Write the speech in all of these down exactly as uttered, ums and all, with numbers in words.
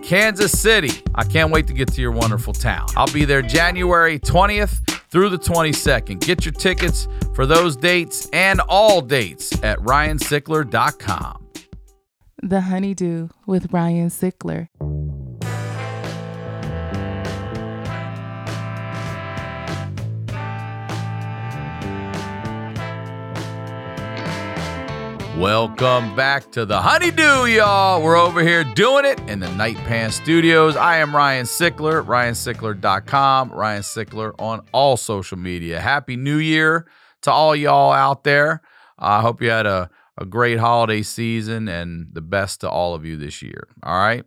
Kansas City. I can't wait to get to your wonderful town. I'll be there January twentieth through the twenty-second. Get your tickets for those dates and all dates at ryan sickler dot com. The Honeydew with Ryan Sickler. Welcome back to the Honeydew, y'all. We're over here doing it in the Night Pants Studios. I am Ryan Sickler, ryan sickler dot com, Ryan Sickler on all social media. Happy New Year to all y'all out there. I uh, hope you had a, a great holiday season and the best to all of you this year. All right.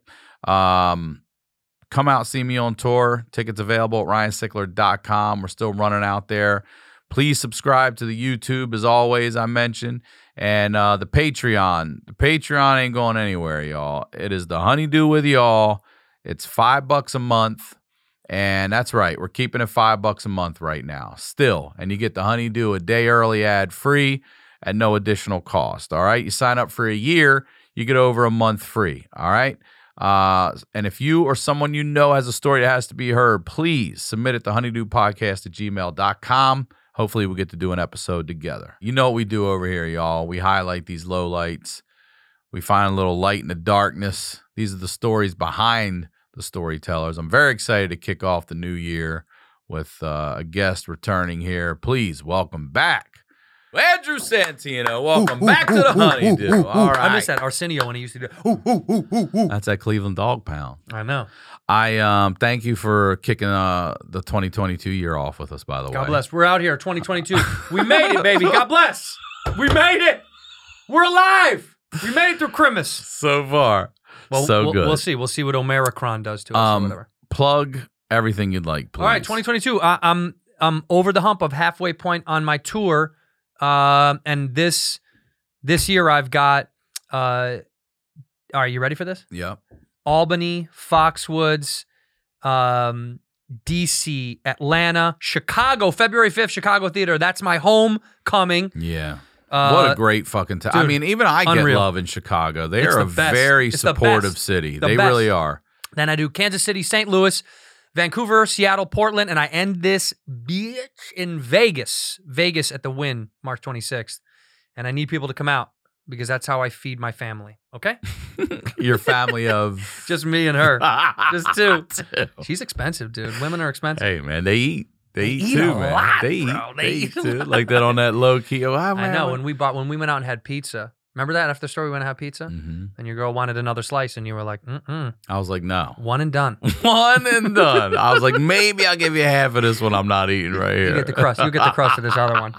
Um, come out, see me on tour. Tickets available at ryan sickler dot com. We're still running out there. Please subscribe to the YouTube, as always, I mentioned. And uh, the Patreon. The Patreon ain't going anywhere, y'all. It is the Honeydew with y'all. It's five bucks a month. And that's right. We're keeping it five bucks a month right now. Still. And you get the Honeydew a day early ad free at no additional cost. All right. You sign up for a year, you get over a month free. All right. Uh, and if you or someone you know has a story that has to be heard, please submit it to honeydewpodcast at gmail dot com. Hopefully we'll get to do an episode together. You know what we do over here, y'all. We highlight these low lights. We find a little light in the darkness. These are the stories behind the storytellers. I'm very excited to kick off the new year with uh, a guest returning here. Please welcome back Andrew Santino. Welcome ooh, back ooh, to the ooh, Honeydew. Ooh, ooh, All right. I miss that Arsenio when he used to do ooh, ooh, ooh, ooh, ooh. That's that Cleveland Dog Pound. I know. I um thank you for kicking uh the twenty twenty-two year off with us, by the God way. God bless. We're out here, twenty twenty-two. We made it, baby. God bless. We made it. We're alive. We made it through Christmas. So far. Well, so we'll, good. We'll see. We'll see what Omicron does to us um, or whatever. Plug everything you'd like, please. All right, twenty twenty-two. I, I'm I'm over the hump of halfway point on my tour. Uh, and this this year I've got, uh, are you ready for this? Yep. Albany, Foxwoods, um, D C, Atlanta, Chicago, February fifth, Chicago Theater. That's my homecoming. Yeah. Uh, what a great fucking time. I mean, even I get unreal. love in Chicago. They It's are the a best. very It's the supportive best. city. The they best. really are. Then I do Kansas City, Saint Louis, Vancouver, Seattle, Portland, and I end this bitch in Vegas. Vegas at the Wynn, March twenty-sixth. And I need people to come out because that's how I feed my family. Okay? Your family of... Just me and her. Just two. two. She's expensive, dude. Women are expensive. Hey, man, they eat. They, They eat, eat too, a man. lot, they eat. bro. They, They eat eat a too. lot. Like that on that low key. Oh, I, I know. When we bought, when we went out and had pizza, remember that after the store we went to have pizza? Mm-hmm. And your girl wanted another slice and you were like, mm-mm. I was like, no. One and done. One and done. I was like, maybe I'll give you half of this one I'm not eating right here. You get the crust. You get the crust of this other one.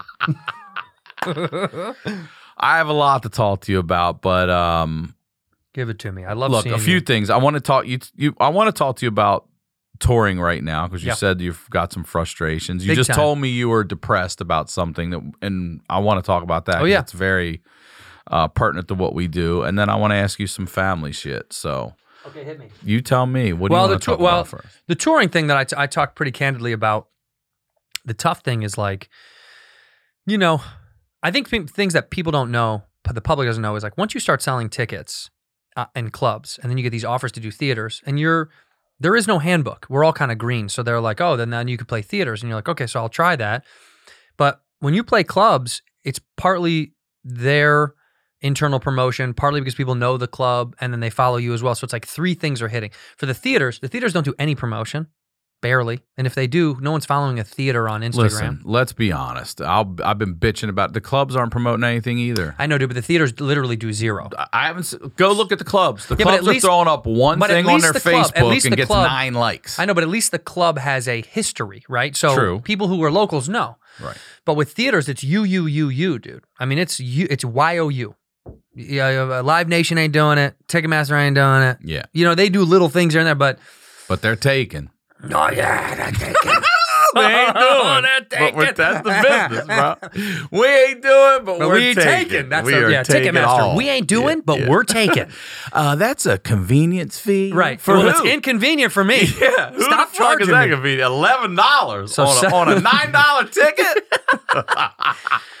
I have a lot to talk to you about, but um, give it to me. I love look, seeing a few you. things. I want to talk you. You. I want to talk to you about touring right now because you Yeah. said you've got some frustrations. You Big just time. told me you were depressed about something that, and I want to talk about that. Oh, 'cause yeah. it's very uh, pertinent to what we do. And then I want to ask you some family shit. So Okay, hit me. you tell me. What do Well, you the want to tou- talk well, about first? The touring thing that I, t- I talked pretty candidly about, the tough thing is like, you know, I think th- things that people don't know, but the public doesn't know is like once you start selling tickets uh, in clubs and then you get these offers to do theaters and you're, there is no handbook. We're all kind of green. So they're like, oh, then, then you could play theaters. And you're like, okay, so I'll try that. But when you play clubs, it's partly their internal promotion, partly because people know the club and then they follow you as well. So it's like three things are hitting. For the theaters, the theaters don't do any promotion, barely. And if they do, no one's following a theater on Instagram. Listen, let's be honest. I'll, I've been bitching about the clubs aren't promoting anything either. I know, dude, but the theaters literally do zero. I haven't. s- Go look at the clubs. The Yeah, but at clubs least- are throwing up one but at thing on least their the club- at Facebook least and the gets club- nine likes. I know, but at least the club has a history, right? So True. people who are locals know. Right. But with theaters, it's you, you, you, you, dude. I mean, it's you, it's Y O U. Yeah, Live Nation ain't doing it. Ticketmaster ain't doing it. Yeah. You know, they do little things here and there, but But they're taking. oh yeah, they're taking. They ain't Oh, doing. they're But we're, taking. that's the business, bro. We ain't doing, but, But we're we ain't taking. taking. That's we the, are yeah, taking Ticketmaster. all. We ain't doing, Yeah, but yeah. we're taking. Uh, that's a convenience fee, Right. For well, who? it's inconvenient for me. Yeah, who Stop the fuck is charging that me. convenient? Eleven dollars So on, se- a, on a nine dollar ticket.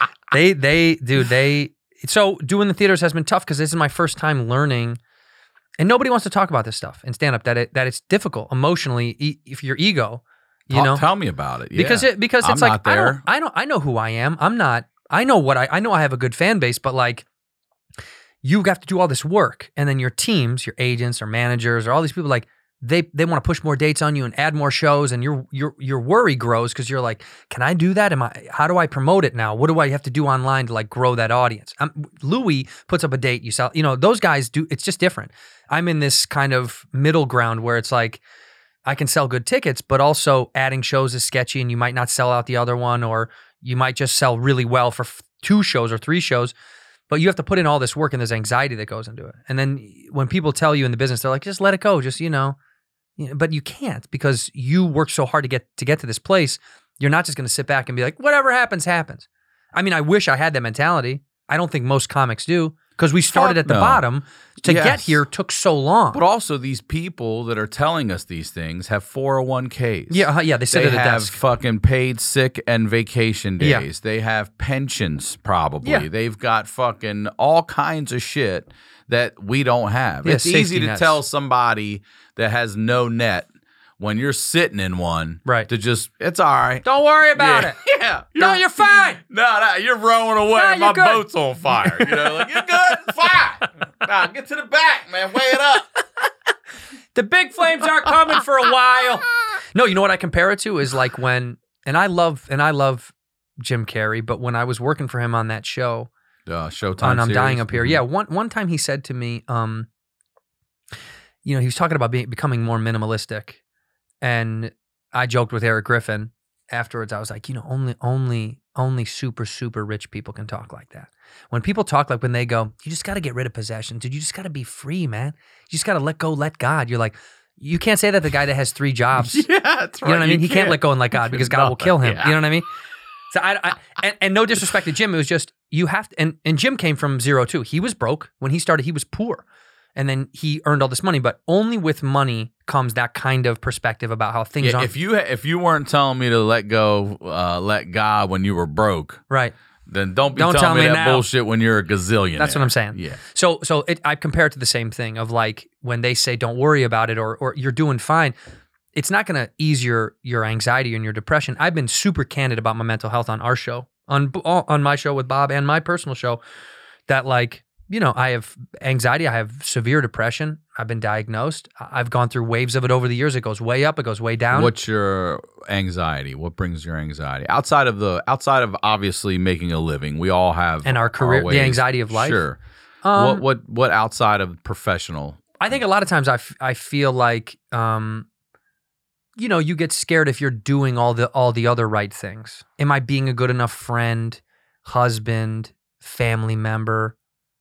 They, they, dude, they. So doing the theaters has been tough because this is my first time learning And nobody wants to talk about this stuff in stand up, that it that it's difficult emotionally e- if your ego, you Talk, know. Tell me about it. Yeah. Because it because it's I'm like not I there. don't I don't I know who I am. I'm not I know what I I know I have a good fan base, but like you have to do all this work, and then your teams, your agents or managers or all these people, like they they want to push more dates on you and add more shows, and your your your worry grows because you're like, can I do that? Am I? How do I promote it now? What do I have to do online to like grow that audience? I'm, Louis puts up a date, you sell. You know, those guys do. It's just different. I'm in this kind of middle ground where it's like I can sell good tickets, but also adding shows is sketchy, and you might not sell out the other one, or you might just sell really well for f- two shows or three shows. But you have to put in all this work, and there's anxiety that goes into it. And then when people tell you in the business, they're like, just let it go. Just, you know, you know, but you can't because you work so hard to get to get to this place. You're not just going to sit back and be like, whatever happens, happens. I mean, I wish I had that mentality. I don't think most comics do because we started Fuck at the no. bottom. To Yes. get here took so long. But also, these people that are telling us these things have four oh one k's. Yeah, uh, yeah, they sit They at a have desk. fucking paid sick and vacation Yeah. days. They have pensions, probably. Yeah. They've got fucking all kinds of shit that we don't have. Yeah, it's safety easy to nets. tell somebody that has no net when you're sitting in one Right. to just, it's all right. Don't worry about yeah. it. Yeah. No, you're fine. No, no, you're rowing away. No, you're My good. boat's on fire. You know, like, you're good. It's fine. Nah, get to the back, man. Weigh it up. The big flames aren't coming for a while. No, you know what I compare it to is like when, and I love, and I love Jim Carrey, but when I was working for him on that show, Uh, Showtime on I'm series. Dying Up Here, Mhm. yeah, one one time he said to me, um, you know, he was talking about being, becoming more minimalistic, and I joked with Eric Griffin afterwards. I was like, you know, only, only, only super, super rich people can talk like that. When people talk like when they go, you just got to get rid of possessions, dude. You just got to be free, man. You just got to let go, let God. You're like, you can't say that the guy that has three jobs. Yeah, that's right. You know what I mean? He can't let go and let God because God will kill him. Yeah. You know what I mean? So I, I and, and no disrespect to Jim, it was just you have to. And, and Jim came from zero too. He was broke when he started. He was poor, and then he earned all this money. But only with money comes that kind of perspective about how things Yeah, are. if you if you weren't telling me to let go, uh, let God when you were broke, Right. then don't be Don't telling tell me, me that now. bullshit when you're a gazillionaire. That's what I'm saying. Yeah. So so it, I compare it to the same thing of like when they say don't worry about it or or you're doing fine. It's not going to ease your your anxiety and your depression. I've been super candid about my mental health on our show, on on my show with Bob and my personal show, that like, you know, I have anxiety, I have severe depression. I've been diagnosed. I've gone through waves of it over the years. It goes way up, it goes way down. What's your anxiety? What brings your anxiety outside of the outside of obviously making a living? We all have And our career- the ways. anxiety of life? Sure. Um, what what what outside of professional? I think a lot of times I, f- I feel like, um, you know, you get scared if you're doing all the all the other right things. Am I being a good enough friend, husband, family member,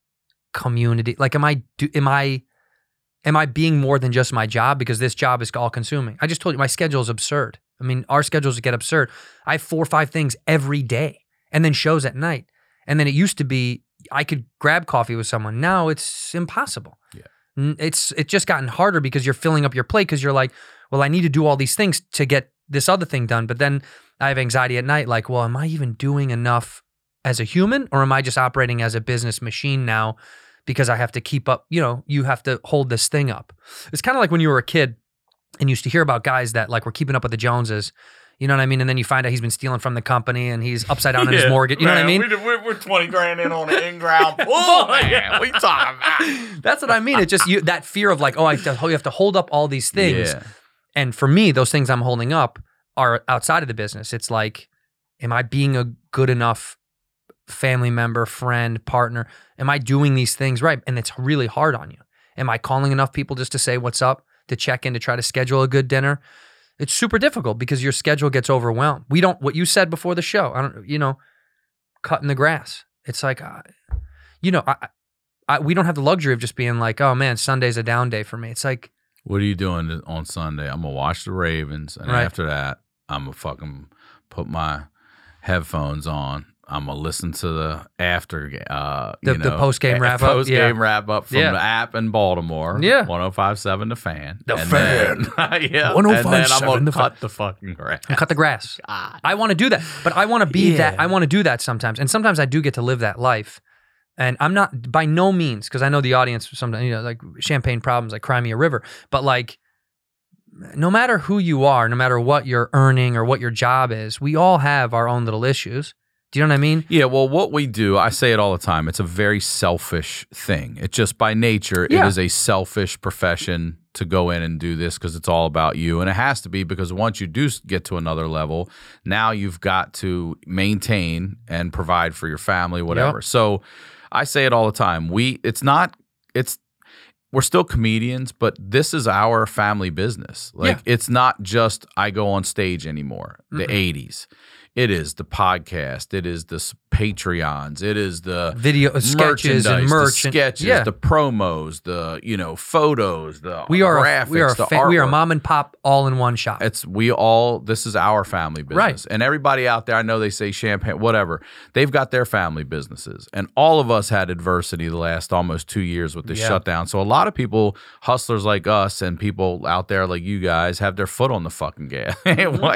community? Like, am I do, am I am I being more than just my job? Because this job is all consuming. I just told you my schedule is absurd. I mean, our schedules get absurd. I have four or five things every day, and then shows at night. And then it used to be I could grab coffee with someone. Now it's impossible. Yeah. N- It's it's just gotten harder because you're filling up your plate because you're like, well, I need to do all these things to get this other thing done. But then I have anxiety at night, like, well, am I even doing enough as a human, or am I just operating as a business machine now because I have to keep up, you know, you have to hold this thing up. It's kind of like when you were a kid and you used to hear about guys that like were keeping up with the Joneses. You know what I mean? And then you find out he's been stealing from the company and he's upside down in his Yeah, mortgage. You know what I man, mean? We, we're, we're twenty grand in on an in-ground pool, man. What you talking about? That's what I mean. It's just you, that fear of like, oh, I have to, you have to hold up all these things. Yeah. And for me, those things I'm holding up are outside of the business. It's like, am I being a good enough family member, friend, partner? Am I doing these things right? And it's really hard on you. Am I calling enough people just to say what's up, to check in, to try to schedule a good dinner? It's super difficult because your schedule gets overwhelmed. We don't, what you said before the show, I don't, you know, cutting the grass. It's like, uh, you know, I, I, we don't have the luxury of just being like, oh man, Sunday's a down day for me. It's like, What are you doing on Sunday? I'm gonna watch the Ravens, and Right. after that, I'm gonna fucking put my headphones on. I'm gonna listen to the after uh, The- you the know, post-game a- wrap-up, post-game yeah. wrap up from Yeah. the app in Baltimore. Yeah. one oh five point seven The Fan. The and Fan. Then, yeah, one oh and five then point I'm seven gonna The Fan. cut the fucking grass. and cut the grass. God. I want to do that, but I want to be Yeah. that. I want to do that sometimes, and sometimes I do get to live that life. And I'm not, by no means, because I know the audience, sometimes, you know, like champagne problems, like Cry Me a River, but like, no matter who you are, no matter what you're earning or what your job is, we all have our own little issues. Do you know what I mean? Yeah, well, what we do, I say it all the time, it's a very selfish thing. It just by nature, Yeah. it is a selfish profession to go in and do this because it's all about you. And it has to be because once you do get to another level, now you've got to maintain and provide for your family, whatever. Yep. So I say it all the time. We, it's not, it's, we're still comedians, but this is our family business. Like Yeah. it's not just I go on stage anymore. The Mm-mm. eighties. It is the podcast. It is the s- Patreons. It is the Video sketches and merchandise, merch, the and- sketches, yeah. the promos, the you know photos, the We are graphics, a, we are a the fa- we are a artwork. mom and pop all in one shop. It's we all. This is our family business, Right. and everybody out there. I know they say champagne, whatever. They've got their family businesses, and all of us had adversity the last almost two years with this Yeah. shutdown. So a lot of people, hustlers like us, and people out there like you guys, have their foot on the fucking gas. Well,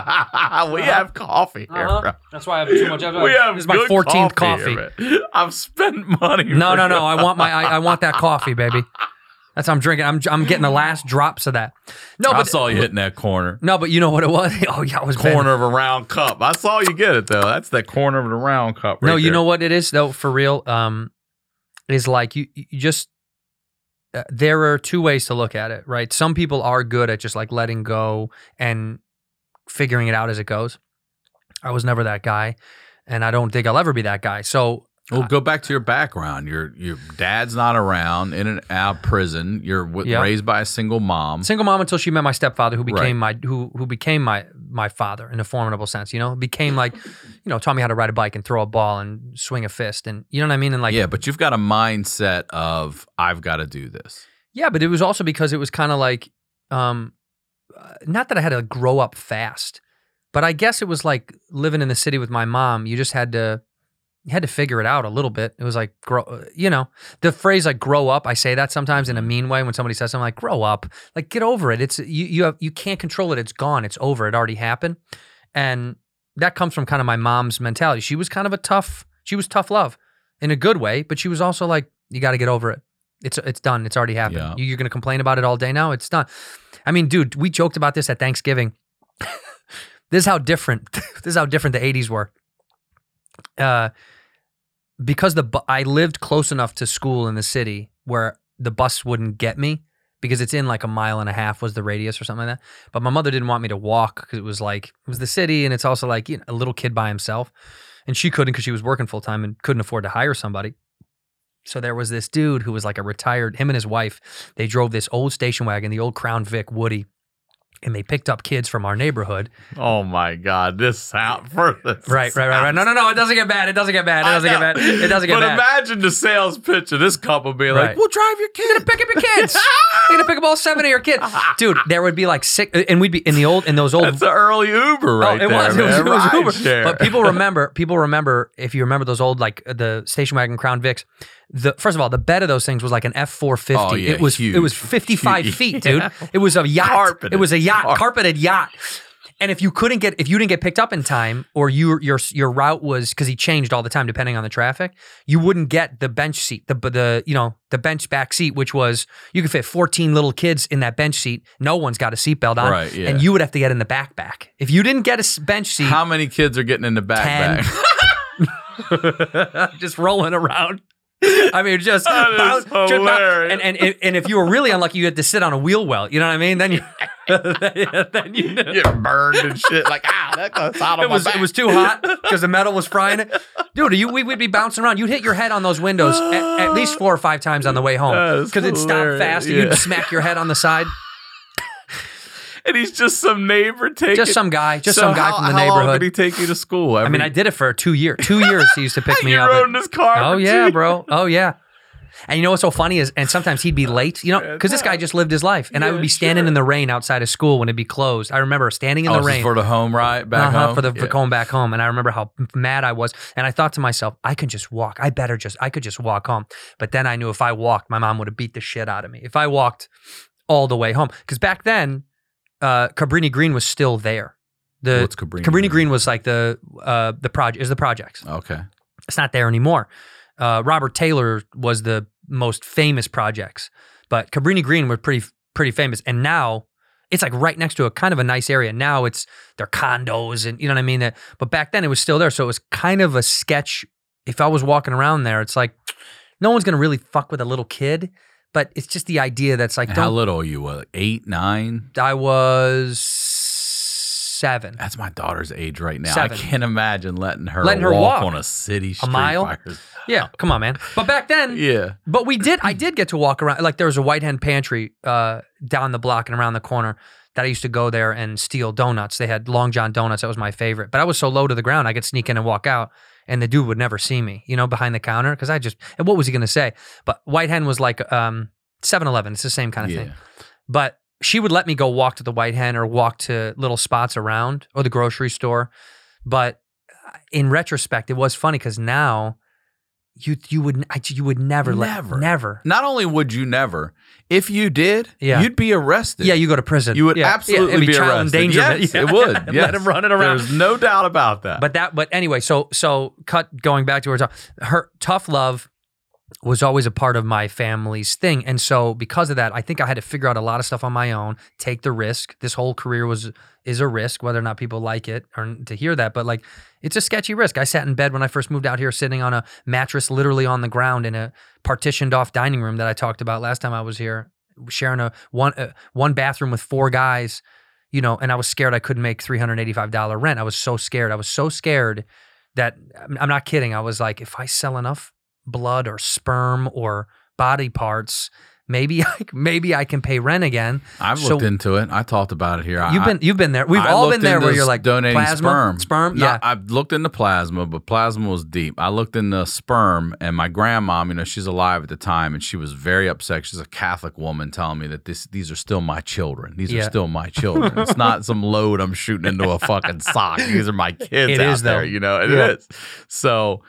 yeah, we have coffee here. Uh-huh. Bro. That's why I have too much. We have this is my good fourteenth coffee. coffee. here, man. I've spent money. No, for no, no. you. I want my I, I want that coffee, baby. That's how I'm drinking. I'm I'm getting the last drops of that. No, I but saw you hitting that corner. no, but you know what it was? Oh yeah, I was bending. Corner of a round cup. I saw you get it though. That's the corner of the round cup. Right No, you there. know what it is though, for real. Um, is like you you just uh, there are two ways to look at it, right? Some people are good at just like letting go and figuring it out as it goes. I was never that guy, and I don't think I'll ever be that guy. So Well, go back to your background. Your your dad's not around, in and out of prison. You're w- Yep. raised by a single mom. single mom until she met my stepfather, who became Right. my who who became my my father in a formidable sense. You know, became like, you know, taught me how to ride a bike and throw a ball and swing a fist, and you know what I mean. And like, yeah, but you've got a mindset of I've got to do this. yeah, but it was also because it was kind of like, um, uh, not that I had to grow up fast, but I guess it was like living in the city with my mom. You just had to. You had to figure it out a little bit. It was like, grow, you know, the phrase like grow up. I say that sometimes in a mean way when somebody says something like grow up, like get over it. It's you, you have, you can't control it. It's gone. It's over. It already happened. And that comes from kind of my mom's mentality. She was kind of a tough, she was tough love in a good way, but she was also like, you got to get over it. It's, it's done. It's already happened. Yeah. You, you're going to complain about it all day now. It's done. I mean, dude, we joked about this at Thanksgiving. This is how different, this is how different the eighties were. Uh, because the bu- I lived close enough to school in the city where the bus wouldn't get me because it's in like a mile and a half was the radius or something like that. But my mother didn't want me to walk because it was like it was the city and it's also like, you know, a little kid by himself, and she couldn't because she was working full time and couldn't afford to hire somebody. So there was this dude who was like a retired, him and his wife, they drove this old station wagon, the old Crown Vic Woody. And they picked up kids from our neighborhood. Oh my God, this sound for this. Right, right, right, right. No, no, no. It doesn't get bad. It doesn't get bad. It doesn't get bad. It doesn't get but bad. But imagine the sales pitch of this couple being like, Right. "We'll drive your kid. You're gonna pick up your kids. You're gonna pick up all seven of your kids, dude. There would be like six, and we'd be in the old in those old. That's the early Uber right oh, it there, was, man. it was, it was Ride Uber. share. But people remember, people remember if you remember those old like the station wagon Crown Vics. The first of all, the bed of those things was like an F four fifty. Oh, yeah, it was huge. it was fifty-five Huge. feet, dude. Yeah. It was a yacht. Carpeted. It was a yacht, Carpeted. carpeted yacht. And if you couldn't get, if you didn't get picked up in time, or you, your your route was because he changed all the time depending on the traffic, you wouldn't get the bench seat, the the you know the bench back seat, which was you could fit fourteen little kids in that bench seat. No one's got a seatbelt on, Right, yeah. and you would have to get in the backpack. If you didn't get a s- bench seat, How many kids are getting in the backpack? just rolling around. I mean, just, That is bounce, just bounce. hilarious. And, and and if you were really unlucky, you had to sit on a wheel well. You know what I mean? Then you, then you knew. Get burned and shit. Like, ah, that goes out of It was my back. it was too hot because the metal was frying it, dude. You we would be bouncing around. You'd hit your head on those windows at, at least four or five times on the way That home is because it'd stop hilarious, fast and yeah. you'd smack your head on the side. And he's just some neighbor taking. Just some guy, just So some guy how, from the how long neighborhood. did he take you to school? I mean, I did it for two years. Two years he used to pick me you up. rode at- in his car. Oh for yeah, two- bro. Oh yeah. And you know what's so funny is, and sometimes he'd be late, you know, because this guy just lived his life, and I Yeah, would be standing sure. in the rain outside of school when it'd be closed. I remember standing in Oh, the this is rain for the home ride back uh-huh, home for the for Yeah. going back home, and I remember how mad I was, and I thought to myself, I could just walk. I better just, I could just walk home. But then I knew if I walked, my mom would have beat the shit out of me. If I walked all the way home, because back then, uh, Cabrini Green was still there. The What's Cabrini Cabrini Green? Green was like the uh, the project is the projects. Okay. It's not there anymore. Uh, Robert Taylor was the most famous projects, but Cabrini Green were pretty pretty famous. And now it's like right next to a kind of a nice area. Now it's they're condos and you know what I mean. That, but back then it was still there, so it was kind of a sketch. If I was walking around there, it's like no one's gonna really fuck with a little kid. But it's just the idea that's like, how little are you? What, eight, nine? I was seven. That's my daughter's age right now. Seven. I can't imagine letting her, Letting her walk, walk on a city street. a mile. by herself. Yeah, come on, man. But back then, Yeah. But we did. I did get to walk around. Like there was a White Hen Pantry uh, down the block and around the corner that I used to go there and steal donuts. They had Long John donuts. That was my favorite. But I was so low to the ground, I could sneak in and walk out, and the dude would never see me. You know, behind the counter because I just. And what was he going to say? But White Hen was like um, seven eleven. It's the same kind of Yeah. thing. But she would let me go walk to the White Hen or walk to little spots around or the grocery store. But in retrospect, it was funny because now. You you would I, you would never Never. let never Not only would you never, if you did, Yeah. you'd be arrested. yeah you go to prison You would yeah. absolutely yeah, it'd be, child arrested. endangerment. Yes, Yeah. it would. And Yes. let him run it around. There's no doubt about that. But that but anyway, so so cut going back to her her tough love was always a part of my family's thing, and so because of that, I think I had to figure out a lot of stuff on my own, take the risk. This whole career was is a risk, whether or not people like it or to hear that, but like it's a sketchy risk. I sat in bed when I first moved out here, sitting on a mattress, literally on the ground in a partitioned off dining room that I talked about last time I was here, sharing a one uh, one bathroom with four guys, you know, and I was scared I couldn't make three hundred eighty-five dollars rent. I was so scared. I was so scared that I'm not kidding. I was like, if I sell enough blood or sperm or body parts, maybe I maybe I can pay rent again. I've So- looked into it. I talked about it here. You've I, been you've been there. We've I all looked been there into where you're like donating plasma, sperm. sperm. No, Yeah, I've looked into plasma, but plasma was deep. I looked into sperm, and my grandmom, you know, she's alive at the time, and she was very upset. She's a Catholic woman telling me that this these are still my children. These Yeah. are still my children. It's not some load I'm shooting into a fucking sock. These are my kids It out is, there. though. You know, it Yeah. is. So,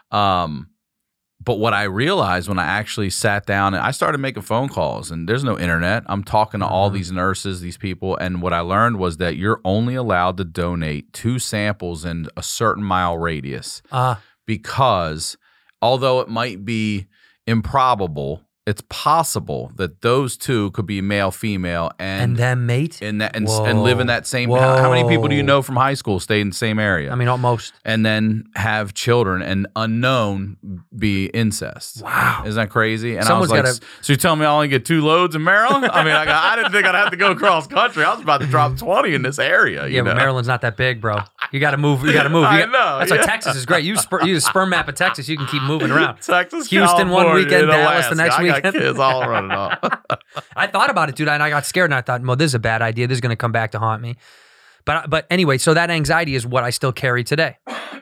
um. But what I realized when I actually sat down and I started making phone calls, and there's no internet. I'm talking to all Mhm. these nurses, these people, and what I learned was that you're only allowed to donate two samples in a certain mile radius uh, because although it might be improbable, it's possible that those two could be male, female, and and then mate. in that and, and live in that same. Whoa. How, how many people do you know from high school stayed in the same area? I mean, almost. and then have children and unknown be incest. Wow. Isn't that crazy? And Someone's I was like, gotta- so you tell me I only get two loads in Maryland? I mean, I, got, I didn't think I'd have to go cross country. I was about to drop twenty in this area. You Yeah, know? but Maryland's not that big, bro. You got to move. You got to move. You I got- know, That's yeah. why Texas is great. You sp- use a sperm map of Texas. You can keep moving around. Texas, Houston one California, weekend, and Dallas the Alaska. next I got weekend. kids all running off. I thought about it, dude, and I got scared, and I thought, well, this is a bad idea. This is going to come back to haunt me. But but anyway, so that anxiety is what I still carry today.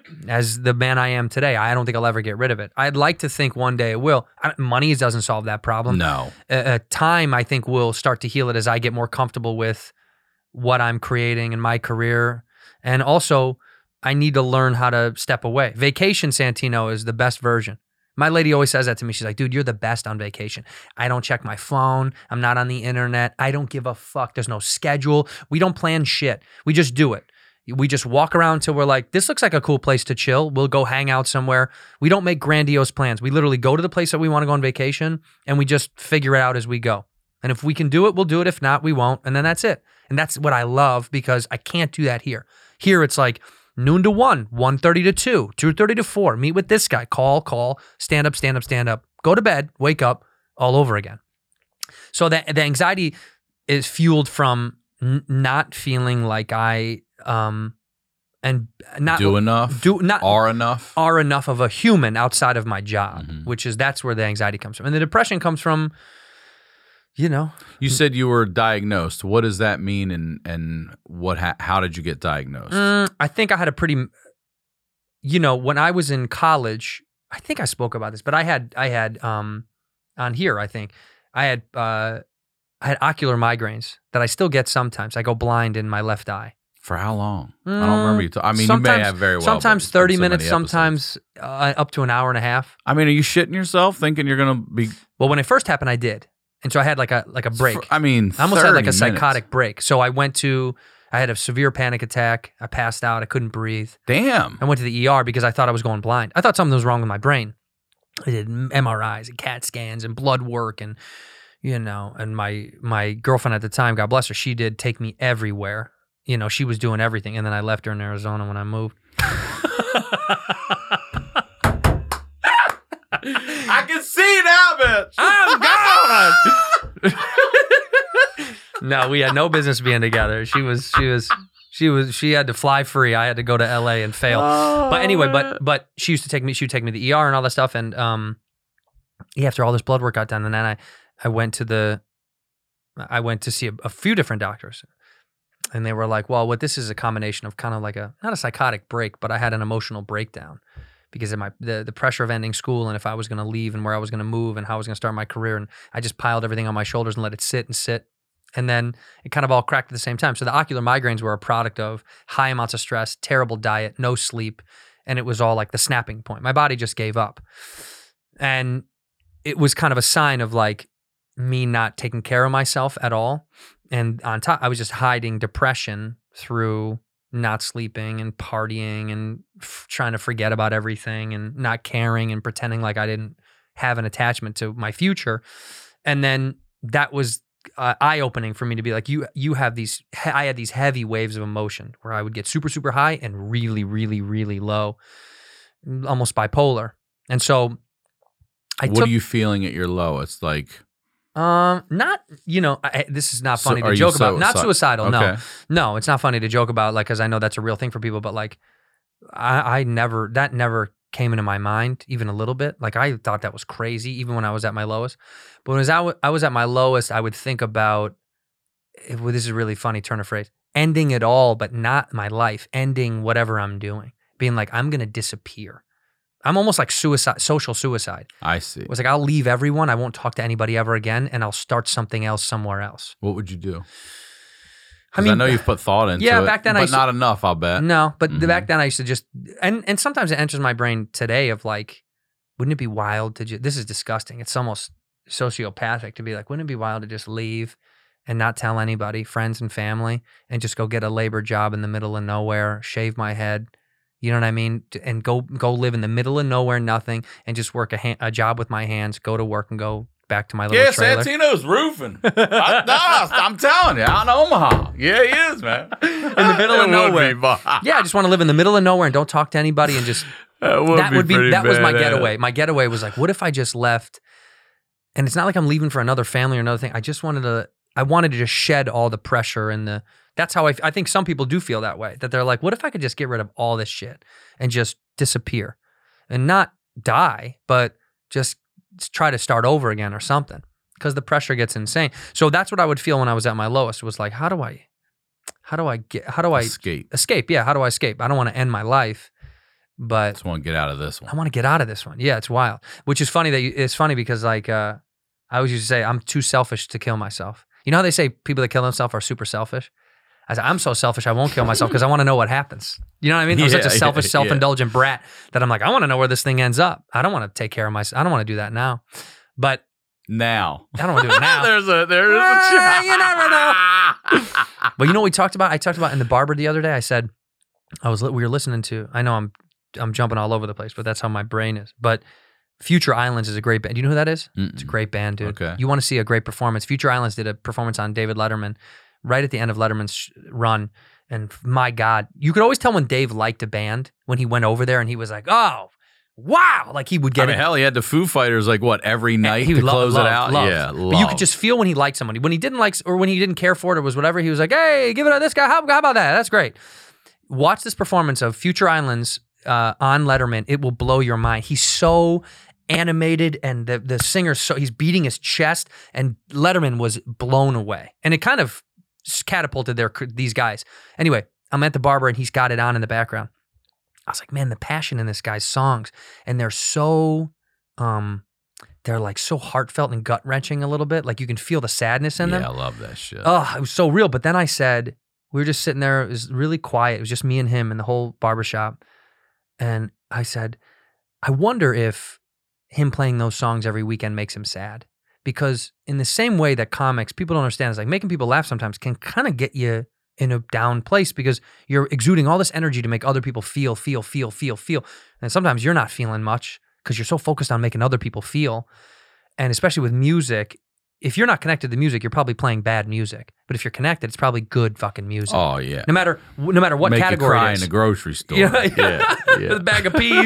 As the man I am today, I don't think I'll ever get rid of it. I'd like to think one day it will. I, money doesn't solve that problem. No. Uh, uh, time, I think, will start to heal it as I get more comfortable with what I'm creating in my career. And also, I need to learn how to step away. Vacation Santino is the best version. My lady always says that to me. She's like, dude, you're the best on vacation. I don't check my phone. I'm not on the internet. I don't give a fuck. There's no schedule. We don't plan shit. We just do it. We just walk around till we're like, this looks like a cool place to chill. We'll go hang out somewhere. We don't make grandiose plans. We literally go to the place that we want to go on vacation, and we just figure it out as we go. And if we can do it, we'll do it. If not, we won't. And then that's it. And that's what I love because I can't do that here. Here it's like, noon to one, one thirty to two, two thirty to four, meet with this guy, call, call, stand up, stand up, stand up, go to bed, wake up, all over again. So that the anxiety is fueled from n- not feeling like I um and not Do enough? do not Are enough? are enough of a human outside of my job, Mhm. which is that's where the anxiety comes from. And the depression comes from, you know, You said you were diagnosed. What does that mean, and and what? Ha- how did you get diagnosed? Mm, I think I had a pretty, you know, when I was in college, I think I spoke about this, but I had, I had, um, on here, I think I had, uh, I had ocular migraines that I still get sometimes. I go blind in my left eye. For how long? I don't remember you. T- I mean, you may Sometimes- have very well. but Sometimes it's been thirty so minutes, many episodes. sometimes uh, up to an hour and a half. I mean, are you shitting yourself thinking you're gonna be? Well, when it first happened, I did. And so I had like a, like a break. I mean, I almost had like a thirty psychotic minutes. break. So I went to, I had a severe panic attack. I passed out. I couldn't breathe. Damn. I went to the E R because I thought I was going blind. I thought something was wrong with my brain. I did M R Is and CAT scans and blood work and, you know, and my my girlfriend at the time, God bless her, she did take me everywhere. You know, she was doing everything. And then I left her in Arizona when I moved. I can see now, bitch. I'm gone. No, we had no business being together. She was, she was, she was, she had to fly free. I had to go to L A and fail. Oh, but anyway, man. but but she used to take me. She would take me to the E R and all that stuff. And um, yeah, after all this blood work got done, and then I, I went to the, I went to see a, a few different doctors, and they were like, "Well, what this is a combination of kind of like a not a psychotic break, but I had an emotional breakdown." Because of my the, the pressure of ending school and if I was going to leave and where I was going to move and how I was going to start my career. And I just piled everything on my shoulders and let it sit and sit. And then it kind of all cracked at the same time. So the ocular migraines were a product of high amounts of stress, terrible diet, no sleep. And it was all like the snapping point. My body just gave up. And it was kind of a sign of like me not taking care of myself at all. And on top, I was just hiding depression through not sleeping and partying and f- trying to forget about everything and not caring and pretending like I didn't have an attachment to my future. And then that was uh, eye-opening for me to be like, you you have these, he- I had these heavy waves of emotion where I would get super, super high and really, really, really low, almost bipolar. And so I what took- are you feeling at your lowest? Like, Um, not, you know, I, this is not So funny are to you joke about. so- Not so- suicidal, no. okay. No, it's not funny to joke about, like, because I know that's a real thing for people, but like, I, I never, that never came into my mind even a little bit. Like, I thought that was crazy, even when I was at my lowest. But when I was, at, I was at my lowest, I would think about, well, this is a really funny turn of phrase, ending it all, but not my life, ending whatever I'm doing, being like, I'm going to disappear. I'm almost like suicide, social suicide. I see. It was like, I'll leave everyone. I won't talk to anybody ever again, and I'll start something else somewhere else. What would you do? I I mean, I know you've put thought into yeah, it, back then I but used to- not enough, I'll bet. no, but the Mhm. back then I used to just, and and sometimes it enters my brain today of like, wouldn't it be wild to just, this is disgusting. It's almost sociopathic to be like, wouldn't it be wild to just leave and not tell anybody, friends and family, and just go get a labor job in the middle of nowhere, shave my head, you know what I mean? And go go live in the middle of nowhere, nothing, and just work a, ha- a job with my hands, go to work and go back to my little Yeah, trailer. Santino's roofing. I, no, I'm telling you, out in Omaha. Yeah, he is, man. In the middle of nowhere. Yeah, I just want to live in the middle of nowhere and don't talk to anybody and just that would that be would be pretty that was my badass. getaway. My getaway was like, what if I just left? And it's not like I'm leaving for another family or another thing. I just wanted to. I wanted to just shed all the pressure and the. That's how I. I think some people do feel that way. That they're like, what if I could just get rid of all this shit and just disappear, and not die, but just try to start over again or something. Because the pressure gets insane. So that's what I would feel when I was at my lowest. Was like, how do I, how do I get, how do I Escape. escape? Yeah, how do I escape? I don't want to end my life, but Just want to get out of this I one. want to get out of this one. Yeah, it's wild. Which is funny that you, it's funny because like uh, I always used to say I'm too selfish to kill myself. You know how they say people that kill themselves are super selfish? I said I'm so selfish I won't kill myself because I want to know what happens. You know what I mean? I'm such Yeah, a selfish, yeah, self-indulgent brat that I'm like I want to know where this thing ends up. I don't want to take care of myself. I don't want to do that now. But Now. I don't want to do it now. there's a there's Ah, a chance. you never know. But you know what we talked about? I talked about in the barber the other day. I said I was we were listening to. I know I'm I'm jumping all over the place, but that's how my brain is. But Future Islands is a great band. Do you know who that is? Mm-mm. It's a great band, dude. Okay. You want to see a great performance? Future Islands did a performance on David Letterman right at the end of Letterman's sh- run. And my God, you could always tell when Dave liked a band when he went over there and he was like, oh, wow. Like he would get I mean, it. hell, he had the Foo Fighters like what every night He to lo- close loved, it out. loved. Yeah, But you could just feel when he liked somebody. When he didn't like, or when he didn't care for it or was whatever, he was like, hey, give it to this guy. How, how about that? That's great. Watch this performance of Future Islands uh, on Letterman. It will blow your mind. He's so animated and the, the singer's so, he's beating his chest and Letterman was blown away. And it kind of catapulted their these guys. Anyway, I'm at the barber and he's got it on in the background. I was like, man, the passion in this guy's songs, and they're so, um, they're like so heartfelt and gut wrenching a little bit. Like you can feel the sadness in yeah, them. I love that shit. Oh, it was so real. But then I said, we were just sitting there. It was really quiet. It was just me and him in the whole barbershop. And I said, I wonder if him playing those songs every weekend makes him sad. Because in the same way that comics, people don't understand, is like making people laugh sometimes can kind of get you in a down place because you're exuding all this energy to make other people feel, feel, feel, feel, feel. And sometimes you're not feeling much because you're so focused on making other people feel. And especially with music, if you're not connected to music, you're probably playing bad music. But if you're connected, it's probably good fucking music. Oh yeah. No matter no matter what Make category you cry it is. in the grocery store. Yeah, yeah. yeah. With a bag of peas.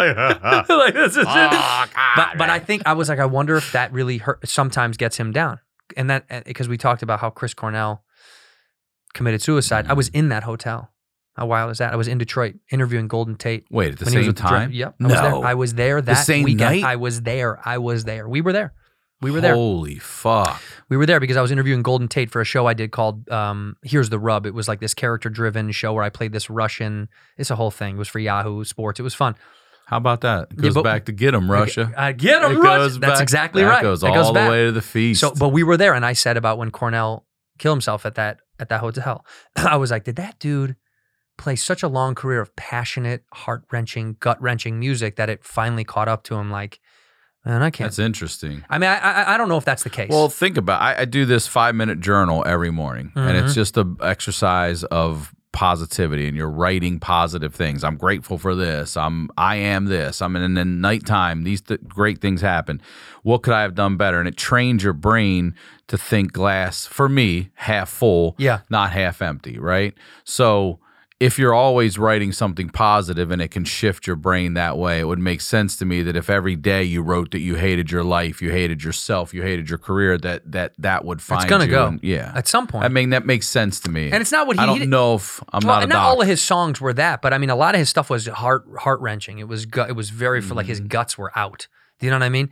Like this is Oh, it. God, But but man. I think I was like, I wonder if that really hurt. Sometimes gets him down, and that because we talked about how Chris Cornell committed suicide. I was in that hotel. How wild is that? I was in Detroit interviewing Golden Tate. Wait, at the when he was same with the Dra- time? Yep. I was there. No. I was there that same weekend. night? I was there. I was there. We were there. We were there. Holy fuck. We were there because I was interviewing Golden Tate for a show I did called um, Here's the Rub. It was like this character-driven show where I played this Russian. It's a whole thing. It was for Yahoo Sports. It was fun. How about that? It Yeah, goes but- back to get 'em, Russia. I get him, It Russia. goes That's back- exactly that right. goes It all goes the back. way to the feast. So, but we were there, and I said about when Cornell killed himself at that at that hotel, I was like, did that dude play such a long career of passionate, heart wrenching, gut wrenching music that it finally caught up to him? Like, man, I can't. That's interesting. I mean, I, I I don't know if that's the case. Well, think about I, I do this five minute journal every morning, and it's Mhm. just an exercise of positivity, and you're writing positive things. I'm grateful for this. I'm I am this. I'm in the nighttime. These th- great things happen. What could I have done better? And it trains your brain to think glass, for me, half full, Yeah. not half empty, right? So if you're always writing something positive and it can shift your brain that way, it would make sense to me that if every day you wrote that you hated your life, you hated yourself, you hated your career, that that that would find gonna you. go. And, yeah, at some point. I mean that makes sense to me. And it's not what he- I he don't did- know if I'm well, not a and not doc. all of his songs were that, but I mean, a lot of his stuff was heart heart wrenching. It was gut, it was very for like his guts were out. Do you know what I mean?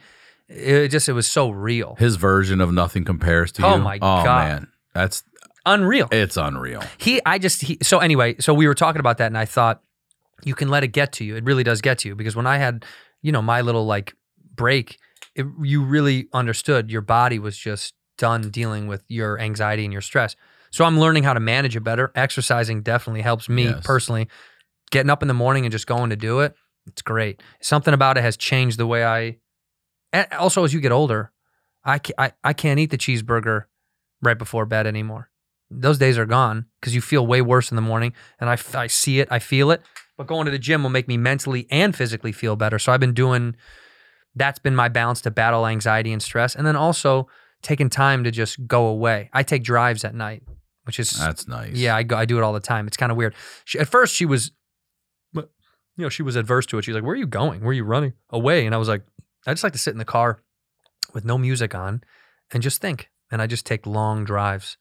It just it was so real, His version of Nothing Compares to You. Oh, my Oh God. man, that's unreal. it's unreal. He, I just, he, so anyway, so we were talking about that, and I thought you can let it get to you. It really does get to you because when I had, you know, my little like break, it, you really understood your body was just done dealing with your anxiety and your stress. So I'm learning how to manage it better. Exercising definitely helps me Yes. personally. Getting up in the morning and just going to do it, it's great. Something about it has changed the way I. And also, as you get older, I ca- I, I can't eat the cheeseburger right before bed anymore. Those days are gone because you feel way worse in the morning, and I, f- I see it, I feel it. But going to the gym will make me mentally and physically feel better. So I've been doing. That's been my balance to battle anxiety and stress, and then also taking time to just go away. I take drives at night, which is That's nice. yeah, I go, I do it all the time. It's kind of weird. She, at first, she was, but you know, she was adverse to it. She's like, "Where are you going? Where are you running away?" And I was like, "I just like to sit in the car with no music on and just think." And I just take long drives.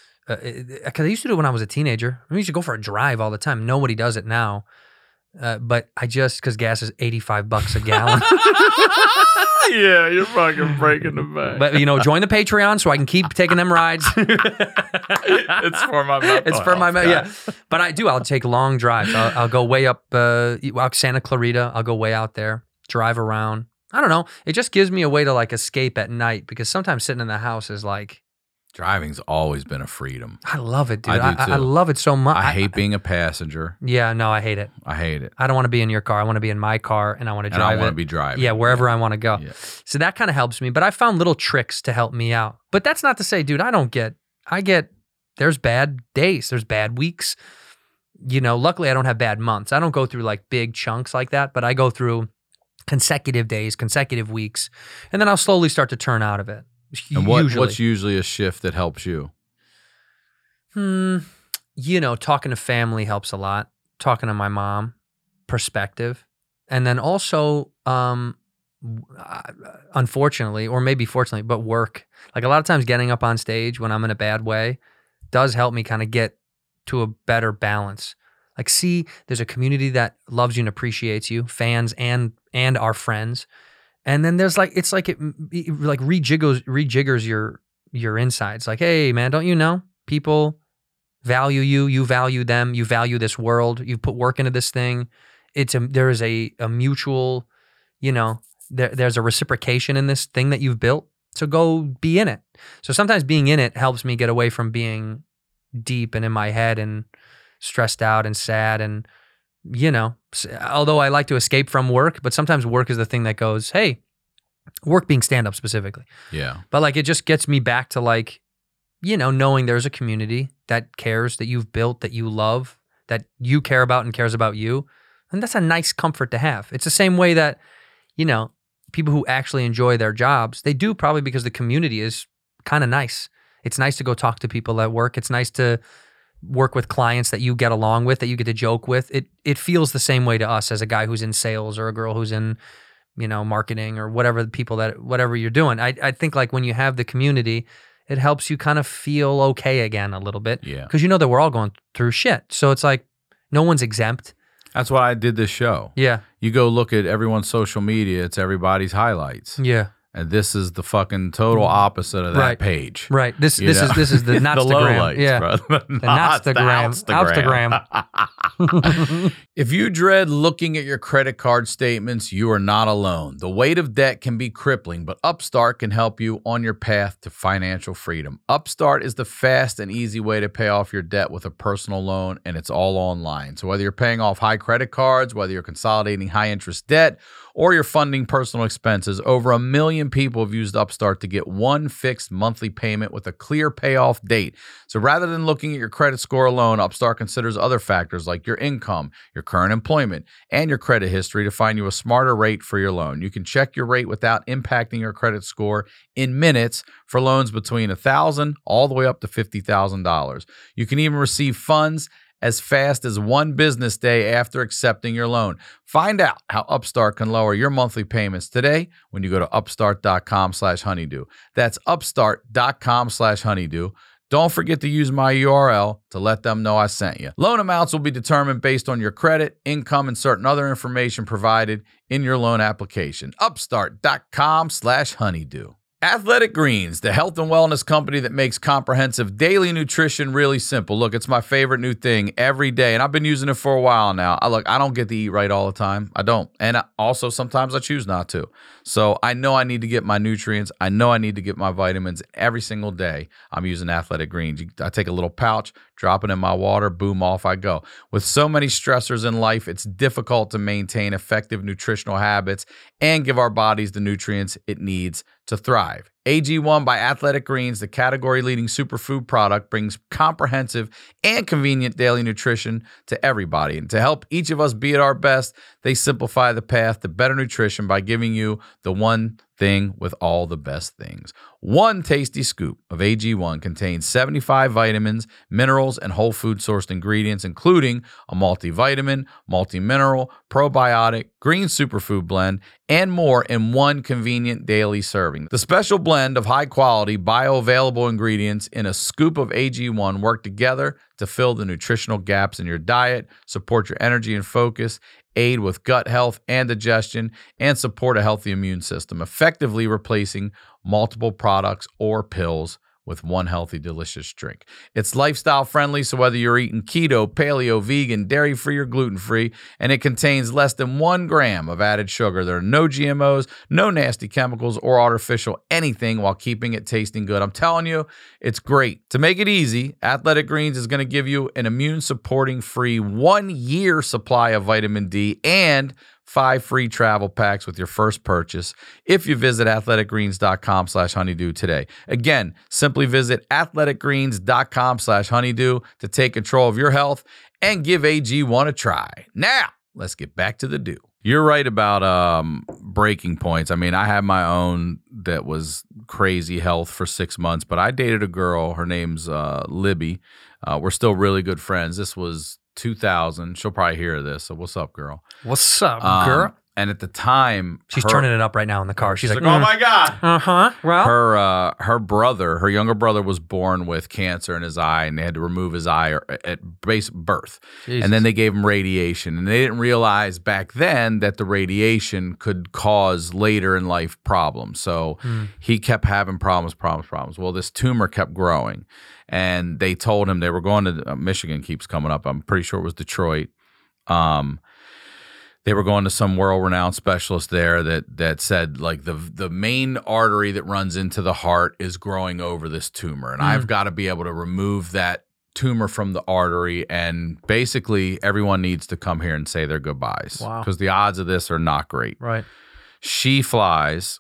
Because uh, I used to do it when I was a teenager. I used to go for a drive all the time. Nobody does it now. Uh, but I just, because gas is eighty-five bucks a gallon. yeah, you're fucking breaking the bank. But, you know, join the Patreon so I can keep taking them rides. it's for my mental It's for my, health, yeah. guys. But I do. I'll take long drives. I'll, I'll go way up, uh, out Santa Clarita. I'll go way out there, drive around. I don't know. It just gives me a way to like escape at night because sometimes sitting in the house is like, Driving's always been a freedom. I love it, dude. I do I, I too. love it so much. I hate being a passenger. Yeah, no, I hate it. I hate it. I don't want to be in your car. I want to be in my car and I want to And drive I want it. to be driving. Yeah, wherever I want to go. Yeah. So that kind of helps me. But I found little tricks to help me out. But that's not to say, dude, I don't get, I get, there's bad days, there's bad weeks. You know, luckily I don't have bad months. I don't go through like big chunks like that, but I go through consecutive days, consecutive weeks, and then I'll slowly start to turn out of it. And what, usually. what's usually a shift that helps you? Hmm, you know, talking to family helps a lot. Talking to my mom, perspective, and then also, um, uh, unfortunately, or maybe fortunately, but work. Like a lot of times, getting up on stage when I'm in a bad way does help me kind of get to a better balance. Like, see, there's a community that loves you and appreciates you, fans and and our friends, and then there's like it's like it, it like rejiggers rejiggers your your insides. Like, hey, man, don't you know people value you, you value them, you value this world, you've put work into this thing. It's a, there is a, a mutual, you know, there, there's a reciprocation in this thing that you've built. So go be in it. So sometimes being in it helps me get away from being deep and in my head and stressed out and sad. And, you know, although I like to escape from work, but sometimes work is the thing that goes, hey, work being stand-up specifically. Yeah. But like, it just gets me back to like, you know, knowing there's a community that cares, that you've built, that you love, that you care about and cares about you. And that's a nice comfort to have. It's the same way that, you know, people who actually enjoy their jobs, they do probably because the community is kind of nice. It's nice to go talk to people at work. It's nice to work with clients that you get along with, that you get to joke with. It it feels the same way to us as a guy who's in sales or a girl who's in, you know, marketing or whatever the people that whatever you're doing. I I think like when you have the community, it helps you kind of feel okay again a little bit. Yeah. Because you know that we're all going through shit. So it's like no one's exempt. That's why I did this show. Yeah. You go look at everyone's social media, it's everybody's highlights. Yeah. And this is the fucking total opposite of that Right. page. Right. This You this know? is this is the the Notstagram. lowlights, Yeah. bro. The The Notstagram. Notstagram. Notstagram. If you dread looking at your credit card statements, you are not alone. The weight of debt can be crippling, but Upstart can help you on your path to financial freedom. Upstart is the fast and easy way to pay off your debt with a personal loan, and it's all online. So whether you're paying off high credit cards, whether you're consolidating high interest debt, or you're funding personal expenses, over a million people have used Upstart to get one fixed monthly payment with a clear payoff date. So rather than looking at your credit score alone, Upstart considers other factors like your income, your current employment, and your credit history to find you a smarter rate for your loan. You can check your rate without impacting your credit score in minutes for loans between one thousand dollars all the way up to fifty thousand dollars. You can even receive funds as fast as one business day after accepting your loan. Find out how Upstart can lower your monthly payments today when you go to upstart.com slash honeydew. That's upstart.com slash honeydew. Don't forget to use my U R L to let them know I sent you. Loan amounts will be determined based on your credit, income, and certain other information provided in your loan application. Upstart.com slash honeydew. Athletic Greens, the health and wellness company that makes comprehensive daily nutrition really simple. Look, it's my favorite new thing every day, and I've been using it for a while now. I look, I don't get to eat right all the time. I don't. And I, also, sometimes I choose not to. So I know I need to get my nutrients. I know I need to get my vitamins every single day. I'm using Athletic Greens. I take a little pouch, drop it in my water, boom, off I go. With so many stressors in life, it's difficult to maintain effective nutritional habits and give our bodies the nutrients it needs to thrive. A G one by Athletic Greens, the category-leading superfood product, brings comprehensive and convenient daily nutrition to everybody. And to help each of us be at our best, they simplify the path to better nutrition by giving you the one thing with all the best things. One tasty scoop of A G one contains seventy-five vitamins, minerals, and whole food sourced ingredients, including a multivitamin, multi-mineral, probiotic, green superfood blend, and more in one convenient daily serving. The special blend of high-quality, bioavailable ingredients in a scoop of A G one work together to fill the nutritional gaps in your diet, support your energy and focus, aid with gut health and digestion, and support a healthy immune system, effectively replacing multiple products or pills with one healthy, delicious drink. It's lifestyle friendly, so whether you're eating keto, paleo, vegan, dairy-free, or gluten-free, and it contains less than one gram of added sugar. There are no G M Os, no nasty chemicals, or artificial anything while keeping it tasting good. I'm telling you, it's great. To make it easy, Athletic Greens is going to give you an immune-supporting free one-year supply of vitamin D and five free travel packs with your first purchase if you visit athleticgreens.com slash honeydew today. Again, simply visit athleticgreens.com slash honeydew to take control of your health and give A G one a try. Now, let's get back to the do. You're right about um, breaking points. I mean, I had my own that was crazy health for six months, but I dated a girl. Her name's uh, Libby. Uh, we're still really good friends. This was two thousand. She'll probably hear this. So what's up, girl? What's up, Um, girl? And at the time, She's her- turning it up right now in the car. She's, like, oh my God. Uh huh. Well, Her uh, her brother, her younger brother, was born with cancer in his eye, and they had to remove his eye at base birth. Jesus. And then they gave him radiation, and they didn't realize back then that the radiation could cause later in life problems. So Hmm. he kept having problems, problems, problems. Well, this tumor kept growing, and they told him they were going to uh, Michigan. Keeps coming up. I'm pretty sure it was Detroit. Um. They were going to some world-renowned specialist there that that said, like, the the main artery that runs into the heart is growing over this tumor, and Mm. I've got to be able to remove that tumor from the artery, and basically everyone needs to come here and say their goodbyes Wow. because the odds of this are not great. right. She flies.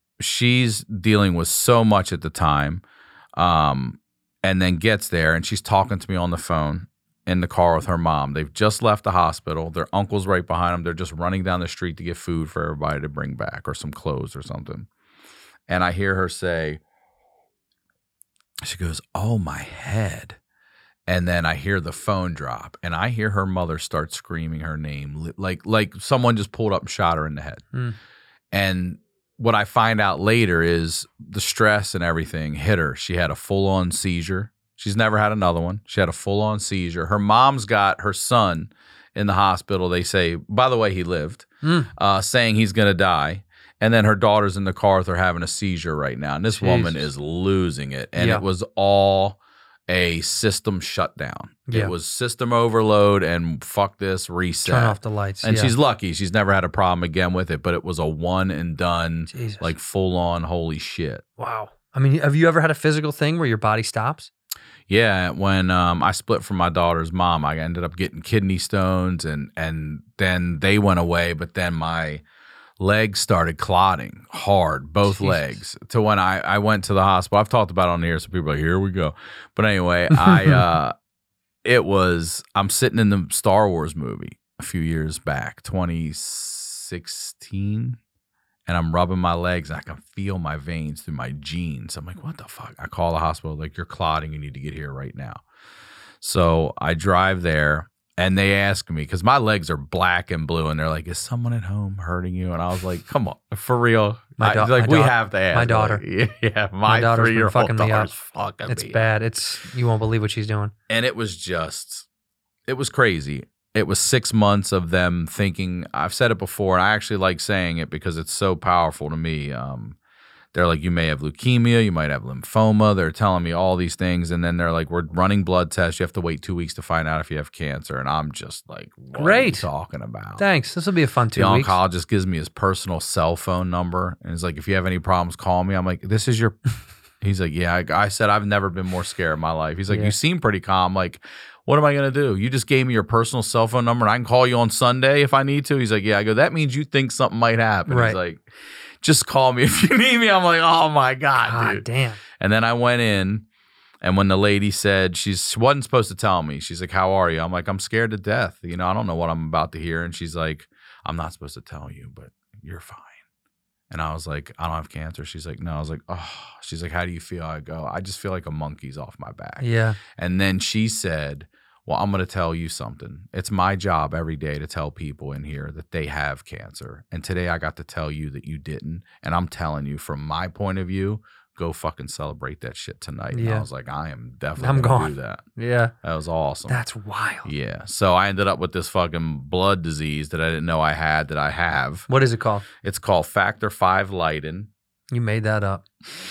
She's dealing with so much at the time, um, and then gets there, and she's talking to me on the phone, in the car with her mom. They've just left the hospital. Their uncle's right behind them. They're just running down the street to get food for everybody to bring back or some clothes or something. And I hear her say, she goes, "Oh, my head." And then I hear the phone drop, and I hear her mother start screaming her name, like like someone just pulled up and shot her in the head. Mm. And what I find out later is the stress and everything hit her. She had a full-on seizure. She's never had another one. She had a full-on seizure. Her mom's got her son in the hospital. They say, by the way, he lived, mm. uh, saying he's going to die. And then her daughter's in the car with her having a seizure right now. And this Jesus. woman is losing it. And yeah. it was all a system shutdown. Yeah. It was system overload and fuck this, reset. Turn off the lights. And yeah. she's lucky. She's never had a problem again with it, but it was a one and done, Jesus. like full on holy shit. Wow. I mean, have you ever had a physical thing where your body stops? Yeah. When um, I split from my daughter's mom, I ended up getting kidney stones and, and then they went away, but then my legs started clotting hard, both Jesus. legs, to when I, I went to the hospital. I've talked about it on here, so people are like, here we go. But anyway, I uh, it was, I'm sitting in the Star Wars movie a few years back, twenty sixteen, and I'm rubbing my legs, and I can feel my veins through my jeans. I'm like, what the fuck? I call the hospital, like, you're clotting, you need to get here right now. So I drive there. And they ask me, because my legs are black and blue, and they're like, is someone at home hurting you? And I was like, come on, for real. My I, like, my we da- have to ask. My daughter. Like, yeah, my, my daughter's three-year-old fucking me up. fucking It's me bad. up. It's, you won't believe what she's doing. And it was just, it was crazy. It was six months of them thinking, I've said it before, and I actually like saying it because it's so powerful to me. Um, they're like, you may have leukemia, you might have lymphoma. They're telling me all these things. And then they're like, we're running blood tests. You have to wait two weeks to find out if you have cancer. And I'm just like, what Great. are you talking about? Thanks. This will be a fun two the weeks. The oncologist gives me his personal cell phone number. And he's like, if you have any problems, call me. I'm like, this is your, he's like, yeah. I, I said, I've never been more scared in my life. He's like, yeah. you seem pretty calm. Like, what am I going to do? You just gave me your personal cell phone number and I can call you on Sunday if I need to. He's like, yeah. I go, that means you think something might happen. Right. He's like, just call me if you need me. I'm like, oh my God, God dude. damn. And then I went in, and when the lady said, she's, she wasn't supposed to tell me. She's like, how are you? I'm like, I'm scared to death. You know, I don't know what I'm about to hear. And she's like, I'm not supposed to tell you, but you're fine. And I was like, I don't have cancer. She's like, no. I was like, oh. She's like, how do you feel? I go, I just feel like a monkey's off my back. Yeah. And then she said, well, I'm going to tell you something. It's my job every day to tell people in here that they have cancer. And today I got to tell you that you didn't. And I'm telling you from my point of view, go fucking celebrate that shit tonight. And yeah. I was like, I am definitely I'm going gone. to do that. Yeah. That was awesome. That's wild. Yeah. So I ended up with this fucking blood disease that I didn't know I had that I have. What is it called? It's called Factor five Leiden. You made that up.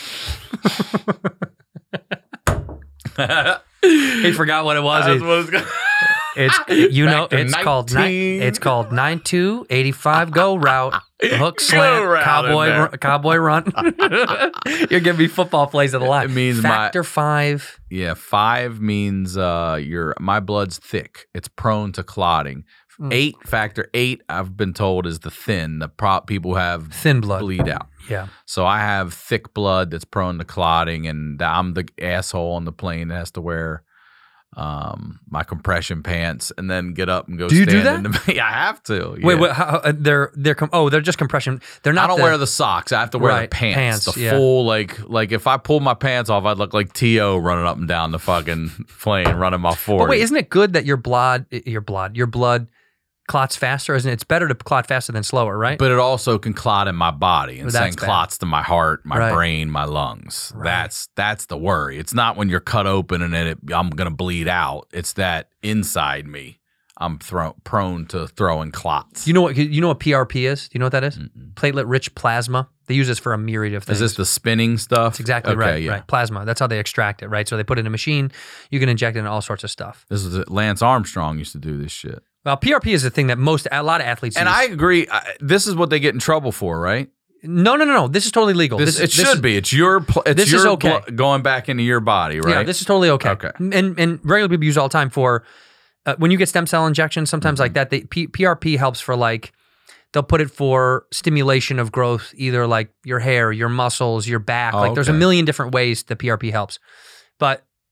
He forgot what it was. That's what it's called. It's you know it's called ni- it's called nine two eighty-five go route hook slant route cowboy ru- cowboy run. You're giving me football plays of the line. It means factor my, five. Yeah, five means uh your my blood's thick. It's prone to clotting. Mm. Eight factor eight I've been told is the thin. The prop people have thin blood bleed out. Yeah. So I have thick blood that's prone to clotting, and I'm the asshole on the plane that has to wear um my compression pants and then get up and go. Do you stand do that? In the, yeah, I have to. Wait, yeah. wait. How, uh, they're they're com- oh they're just compression. They're not. I don't the, wear the socks. I have to wear right, the pants. pants the yeah. full like like if I pulled my pants off, I'd look like T O running up and down the fucking plane, running my forty. But wait, isn't it good that your blood, your blood, your blood clots faster? Isn't it? It's better to clot faster than slower, right? But it also can clot in my body and well, send bad. clots to my heart, my right. brain, my lungs. Right. That's that's the worry. It's not when you're cut open and then it, I'm gonna bleed out. It's that inside me, I'm throw, prone to throwing clots. You know what? You know what P R P is? Do you know what that is? Mm-mm. Platelet-rich plasma. They use this for a myriad of things. Is this the spinning stuff? That's exactly okay, right. Yeah. Right. Plasma. That's how they extract it. Right. So they put it in a machine. You can inject it in all sorts of stuff. This is Lance Armstrong used to do this shit. Well, P R P is the thing that most a lot of athletes and use. I agree. I, this is what they get in trouble for, right? No, no, no, no. This is totally legal. This, This, it this should is, be. It's your. Pl- it's this your is okay. blo- going back into your body, right? Yeah, this is totally okay. Okay. And and regular people use it all the time for uh, when you get stem cell injections. Sometimes mm-hmm. like that, they, P- PRP helps for like they'll put it for stimulation of growth, either like your hair, your muscles, your back. Oh, like there's a okay. million different ways that P R P helps. But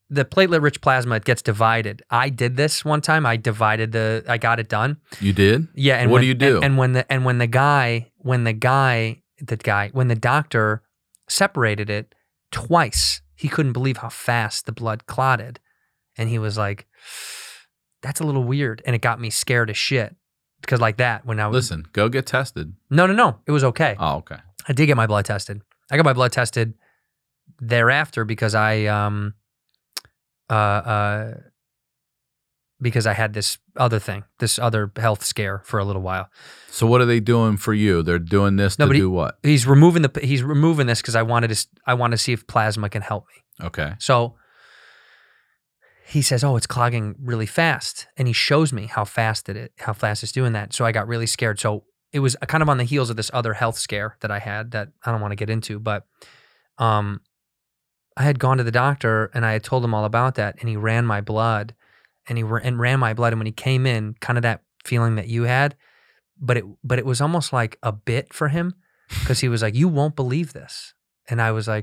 the platelet-rich plasma, it gets divided. I did this one time. I divided the, I got it done. You did? Yeah. And what when, do you do? And, and when the, and when the guy, when the guy, the guy, when the doctor separated it twice, he couldn't believe how fast the blood clotted. And he was like, that's a little weird. And it got me scared as shit. Because like that, when I was... Listen, go get tested. No, no, no. It was okay. Oh, okay. I did get my blood tested. I got my blood tested thereafter because I, um, uh, uh, because I had this other thing, this other health scare for a little while. So what are they doing for you? They're doing this No, to but he- do what? He's removing the, he's removing this because I wanted to, s- I want to see if plasma can help me. Okay. So he says, "Oh, it's clogging really fast," and he shows me how fast it, how fast it's doing that. So I got really scared. So it was kind of on the heels of this other health scare that I had that I don't want to get into, but um, I had gone to the doctor and I had told him all about that, and he ran my blood, and he ra- and ran my blood, and when he came in, kind of that feeling that you had, but it but it was almost like a bit for him because he was like, "You won't believe this," and I was like,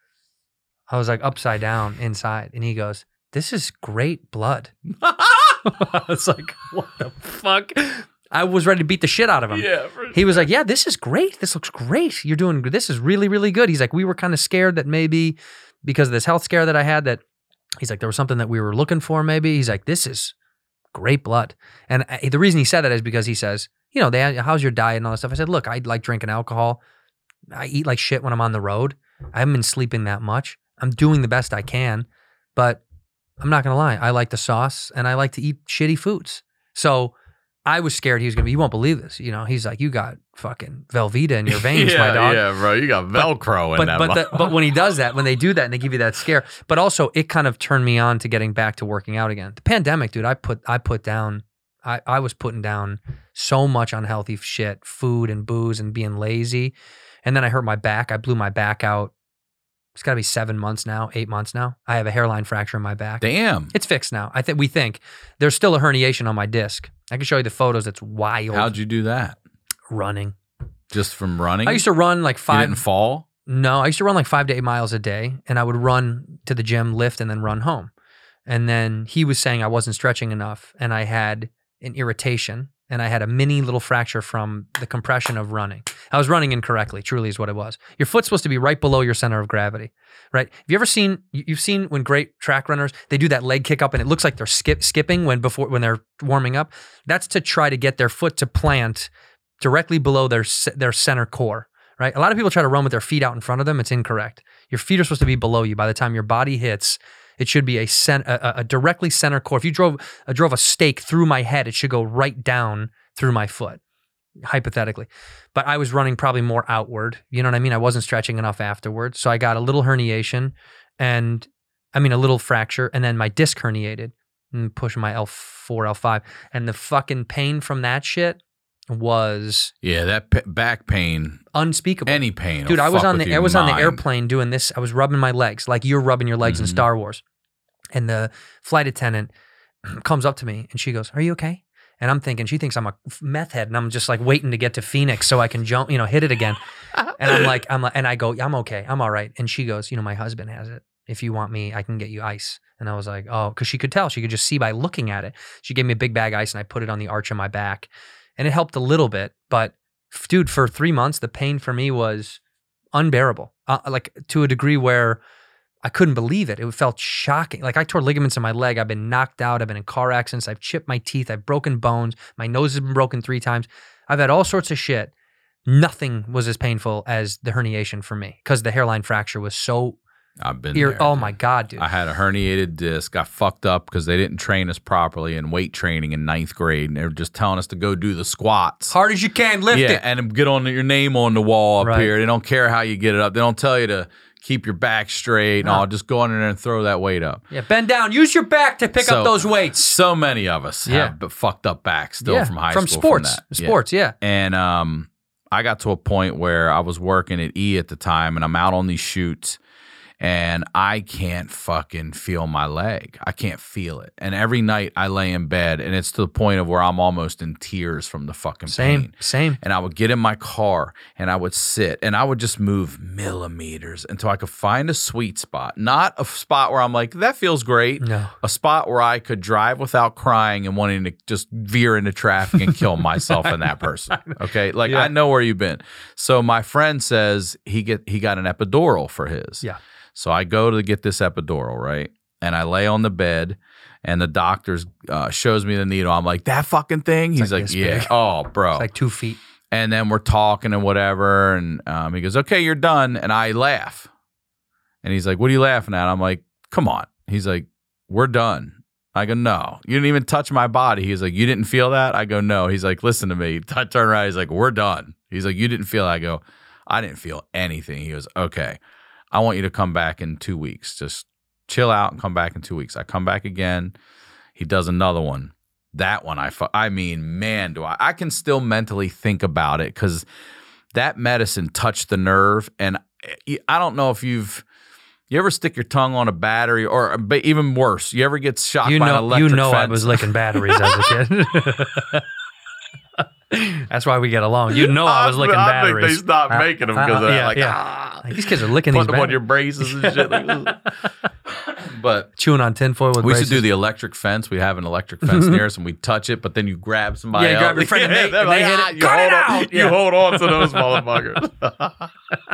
I was like upside down inside, and he goes, "This is great blood." I was like, what the fuck? I was ready to beat the shit out of him. Yeah. For He was like, "Yeah, this is great. This looks great. You're doing, this is really, really good." He's like, "We were kind of scared that maybe because of this health scare that I had that," he's like, "there was something that we were looking for maybe." He's like, "This is great blood." And I, the reason he said that is because he says, you know, they ask, "How's your diet and all that stuff?" I said, "Look, I like drinking alcohol. I eat like shit when I'm on the road. I haven't been sleeping that much. I'm doing the best I can, but I'm not going to lie. I like the sauce and I like to eat shitty foods." So I was scared he was going to be, "You won't believe this." You know, he's like, "You got fucking Velveeta in your veins, yeah, my dog." Yeah, bro. You got Velcro in But that. but mo- the, but when he does that, when they do that and they give you that scare, but also it kind of turned me on to getting back to working out again. The pandemic, dude, I put I put down, I, I was putting down so much unhealthy shit, food and booze and being lazy. And then I hurt my back. I blew my back out. It's got to be seven months now, eight months now. I have a hairline fracture in my back. Damn. It's fixed now. I think we think there's still a herniation on my disc. I can show you the photos. It's wild. How'd you do that? Running? Just from running? I used to run like You five. didn't fall? No, I used to run like five to eight miles a day, and I would run to the gym, lift, and then run home. And then he was saying I wasn't stretching enough, and I had an irritation, and I had a mini little fracture from the compression of running. I was running incorrectly, truly is what it was. Your foot's supposed to be right below your center of gravity, right? Have you ever seen, you- you've seen when great track runners, they do that leg kick up and it looks like they're skip, skipping when before when they're warming up? That's to try to get their foot to plant directly below their ce- their center core, right? A lot of people try to run with their feet out in front of them. It's incorrect. Your feet are supposed to be below you. By the time your body hits, it should be a, cent- a, a directly center core. If you drove uh, drove a stake through my head, it should go right down through my foot, hypothetically. But I was running probably more outward. You know what I mean? I wasn't stretching enough afterwards. So I got a little herniation and, I mean, a little fracture. And then my disc herniated and pushing my L four, L five. And the fucking pain from that shit was Yeah, that p- back pain, unspeakable. any pain. will Dude, I was fuck on with the your I was on the mind. airplane doing this. I was rubbing my legs like you're rubbing your legs in Mhm. Star Wars. And the flight attendant comes up to me and she goes, "Are you okay?" And I'm thinking, she thinks I'm a meth head, and I'm just like waiting to get to Phoenix so I can jump, you know, hit it again. And I'm like, I'm like, and I go, "I'm okay, I'm all right." And she goes, "You know, my husband has it. If you want me, I can get you ice." And I was like, "Oh," because she could tell, she could just see by looking at it. She gave me a big bag of ice, and I put it on the arch of my back, and it helped a little bit. But f- dude, for three months, the pain for me was unbearable, uh, like to a degree where I couldn't believe it. It felt shocking. Like I tore ligaments in my leg. I've been knocked out. I've been in car accidents. I've chipped my teeth. I've broken bones. My nose has been broken three times. I've had all sorts of shit. Nothing was as painful as the herniation for me because the hairline fracture was so I've been ear- there, oh dude. my God, dude. I had a herniated disc, got fucked up because they didn't train us properly in weight training in ninth grade. And they were just telling us to go do the squats. Hard as you can, lift yeah, it. and get on your name on the wall up Right. here. They don't care how you get it up. They don't tell you to keep your back straight. No, No. just go in there and throw that weight up. Yeah, bend down. Use your back to pick So- up those weights. So many of us Yeah. have b- fucked up backs still yeah, from high from school. sports. From that. Yeah. Sports, yeah. And um, I got to a point where I was working at E at the time, and I'm out on these shoots, and I can't fucking feel my leg. I can't feel it. And every night I lay in bed, and it's to the point of where I'm almost in tears from the fucking Same, pain. same. And I would get in my car, and I would sit, and I would just move millimeters until I could find a sweet spot. Not a spot where I'm like, that feels great. No. A spot where I could drive without crying and wanting to just veer into traffic and kill myself and that person. Okay? Like, Yeah. I know where you've been. So my friend says he get he got an epidural for his. Yeah. So I go to get this epidural, right? And I lay on the bed, and the doctor uh, shows me the needle. I'm like, that fucking thing? He's like like, this yeah. big. Oh, bro. It's like two feet. And then we're talking and whatever. And um, he goes, okay, you're done. And I laugh. And he's like, what are you laughing at? I'm like, come on. He's like, we're done. I go, no, you didn't even touch my body. He's like, you didn't feel that? I go, no. He's like, listen to me. I turn around. He's like, we're done. He's like, you didn't feel that? I go, I didn't feel anything. He goes, okay, I want you to come back in two weeks. Just chill out and come back in two weeks. I come back again. He does another one. That one, I, fu- I mean, man, do I, I can still mentally think about it because that medicine touched the nerve. And I don't know if you've, you ever stick your tongue on a battery, or but even worse, you ever get shocked You by an know, electric you know, fence? I was licking batteries as a kid. That's why we get along. You know, I was licking I batteries. think they stopped Uh, making them uh, because of that. yeah, Like, yeah. ah, Like, these kids are licking put these them on your batteries. braces and shit. Like, but Chewing on tinfoil with we braces. should do the electric fence. We have an electric fence near us, and we touch it, but then you grab somebody Yeah, you else. grab your friend and they- they're and they hit "Ah, it. you Cut hold it on- out!" You Yeah. hold on to those motherfuckers.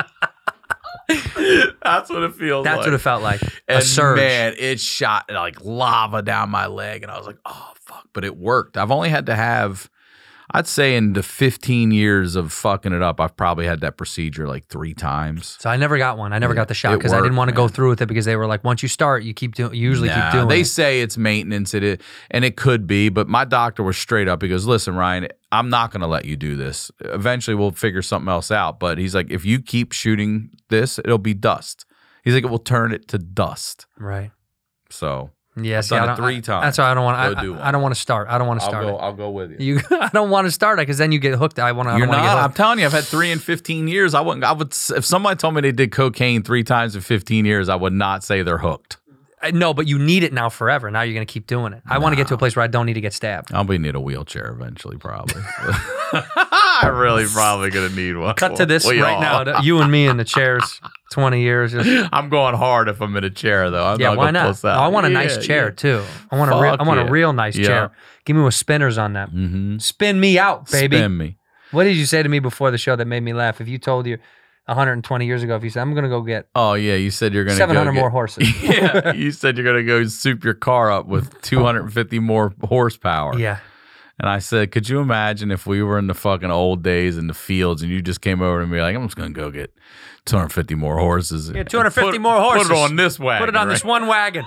That's what it feels That's like. what it felt like. A And surge. man, it shot like lava down my leg, and I was like, "Oh fuck!" But it worked. I've only had to have, I'd say, in the fifteen years of fucking it up, I've probably had that procedure like three times. So I never got one. I never Yeah, got the shot it because I didn't worked, want to go man. through with it because they were like, once you start, you keep doing. You usually Nah, keep doing they it. say it's maintenance, it is, and it could be, but my doctor was straight up. He goes, "Listen, Ryan, I'm not going to let you do this. Eventually, we'll figure something else out." But he's like, "If you keep shooting this, it'll be dust." He's like, "It will turn it to dust." Right. So Yeah. I've see, I done it don't- three I- times. That's why I don't want. Go I, do I, one. I don't want to start. I don't want to I'll start go. it. I'll go with you. You, I don't want to start it because then you get hooked. I want to. I You're don't want to not. get I'm hooked. telling you, I've had three in fifteen years. I wouldn't. I would. If somebody told me they did cocaine three times in fifteen years, I would not say they're hooked. I- No, but you need it now forever. Now you're going to keep doing it. I want to get to a place where I don't need to get stabbed. I'll be need a wheelchair eventually, probably. I'm really probably gonna need one. Cut to this We right all- now. You and me in the chairs. twenty years. Just- I'm going hard if I'm in a chair, though. I'm yeah, not why gonna not? puss out. No, I want a Yeah, nice chair yeah. too. I want a real. Fuck I want yeah. a real nice Yeah. chair. Give me with spinners on that. Mm-hmm. Spin me out, baby. Spin me. What did you say to me before the show that made me laugh? If you told you one hundred twenty years ago, if you said, I'm going to go get Oh yeah, you said you're gonna seven hundred go get- more horses. Yeah, you said you're gonna go soup your car up with two hundred fifty more horsepower. Yeah. And I said, could you imagine if we were in the fucking old days in the fields and you just came over to me like, I'm just gonna go get two hundred fifty more horses. Yeah, two hundred fifty Put- more horses. Put it on this wagon. Put it on this one wagon.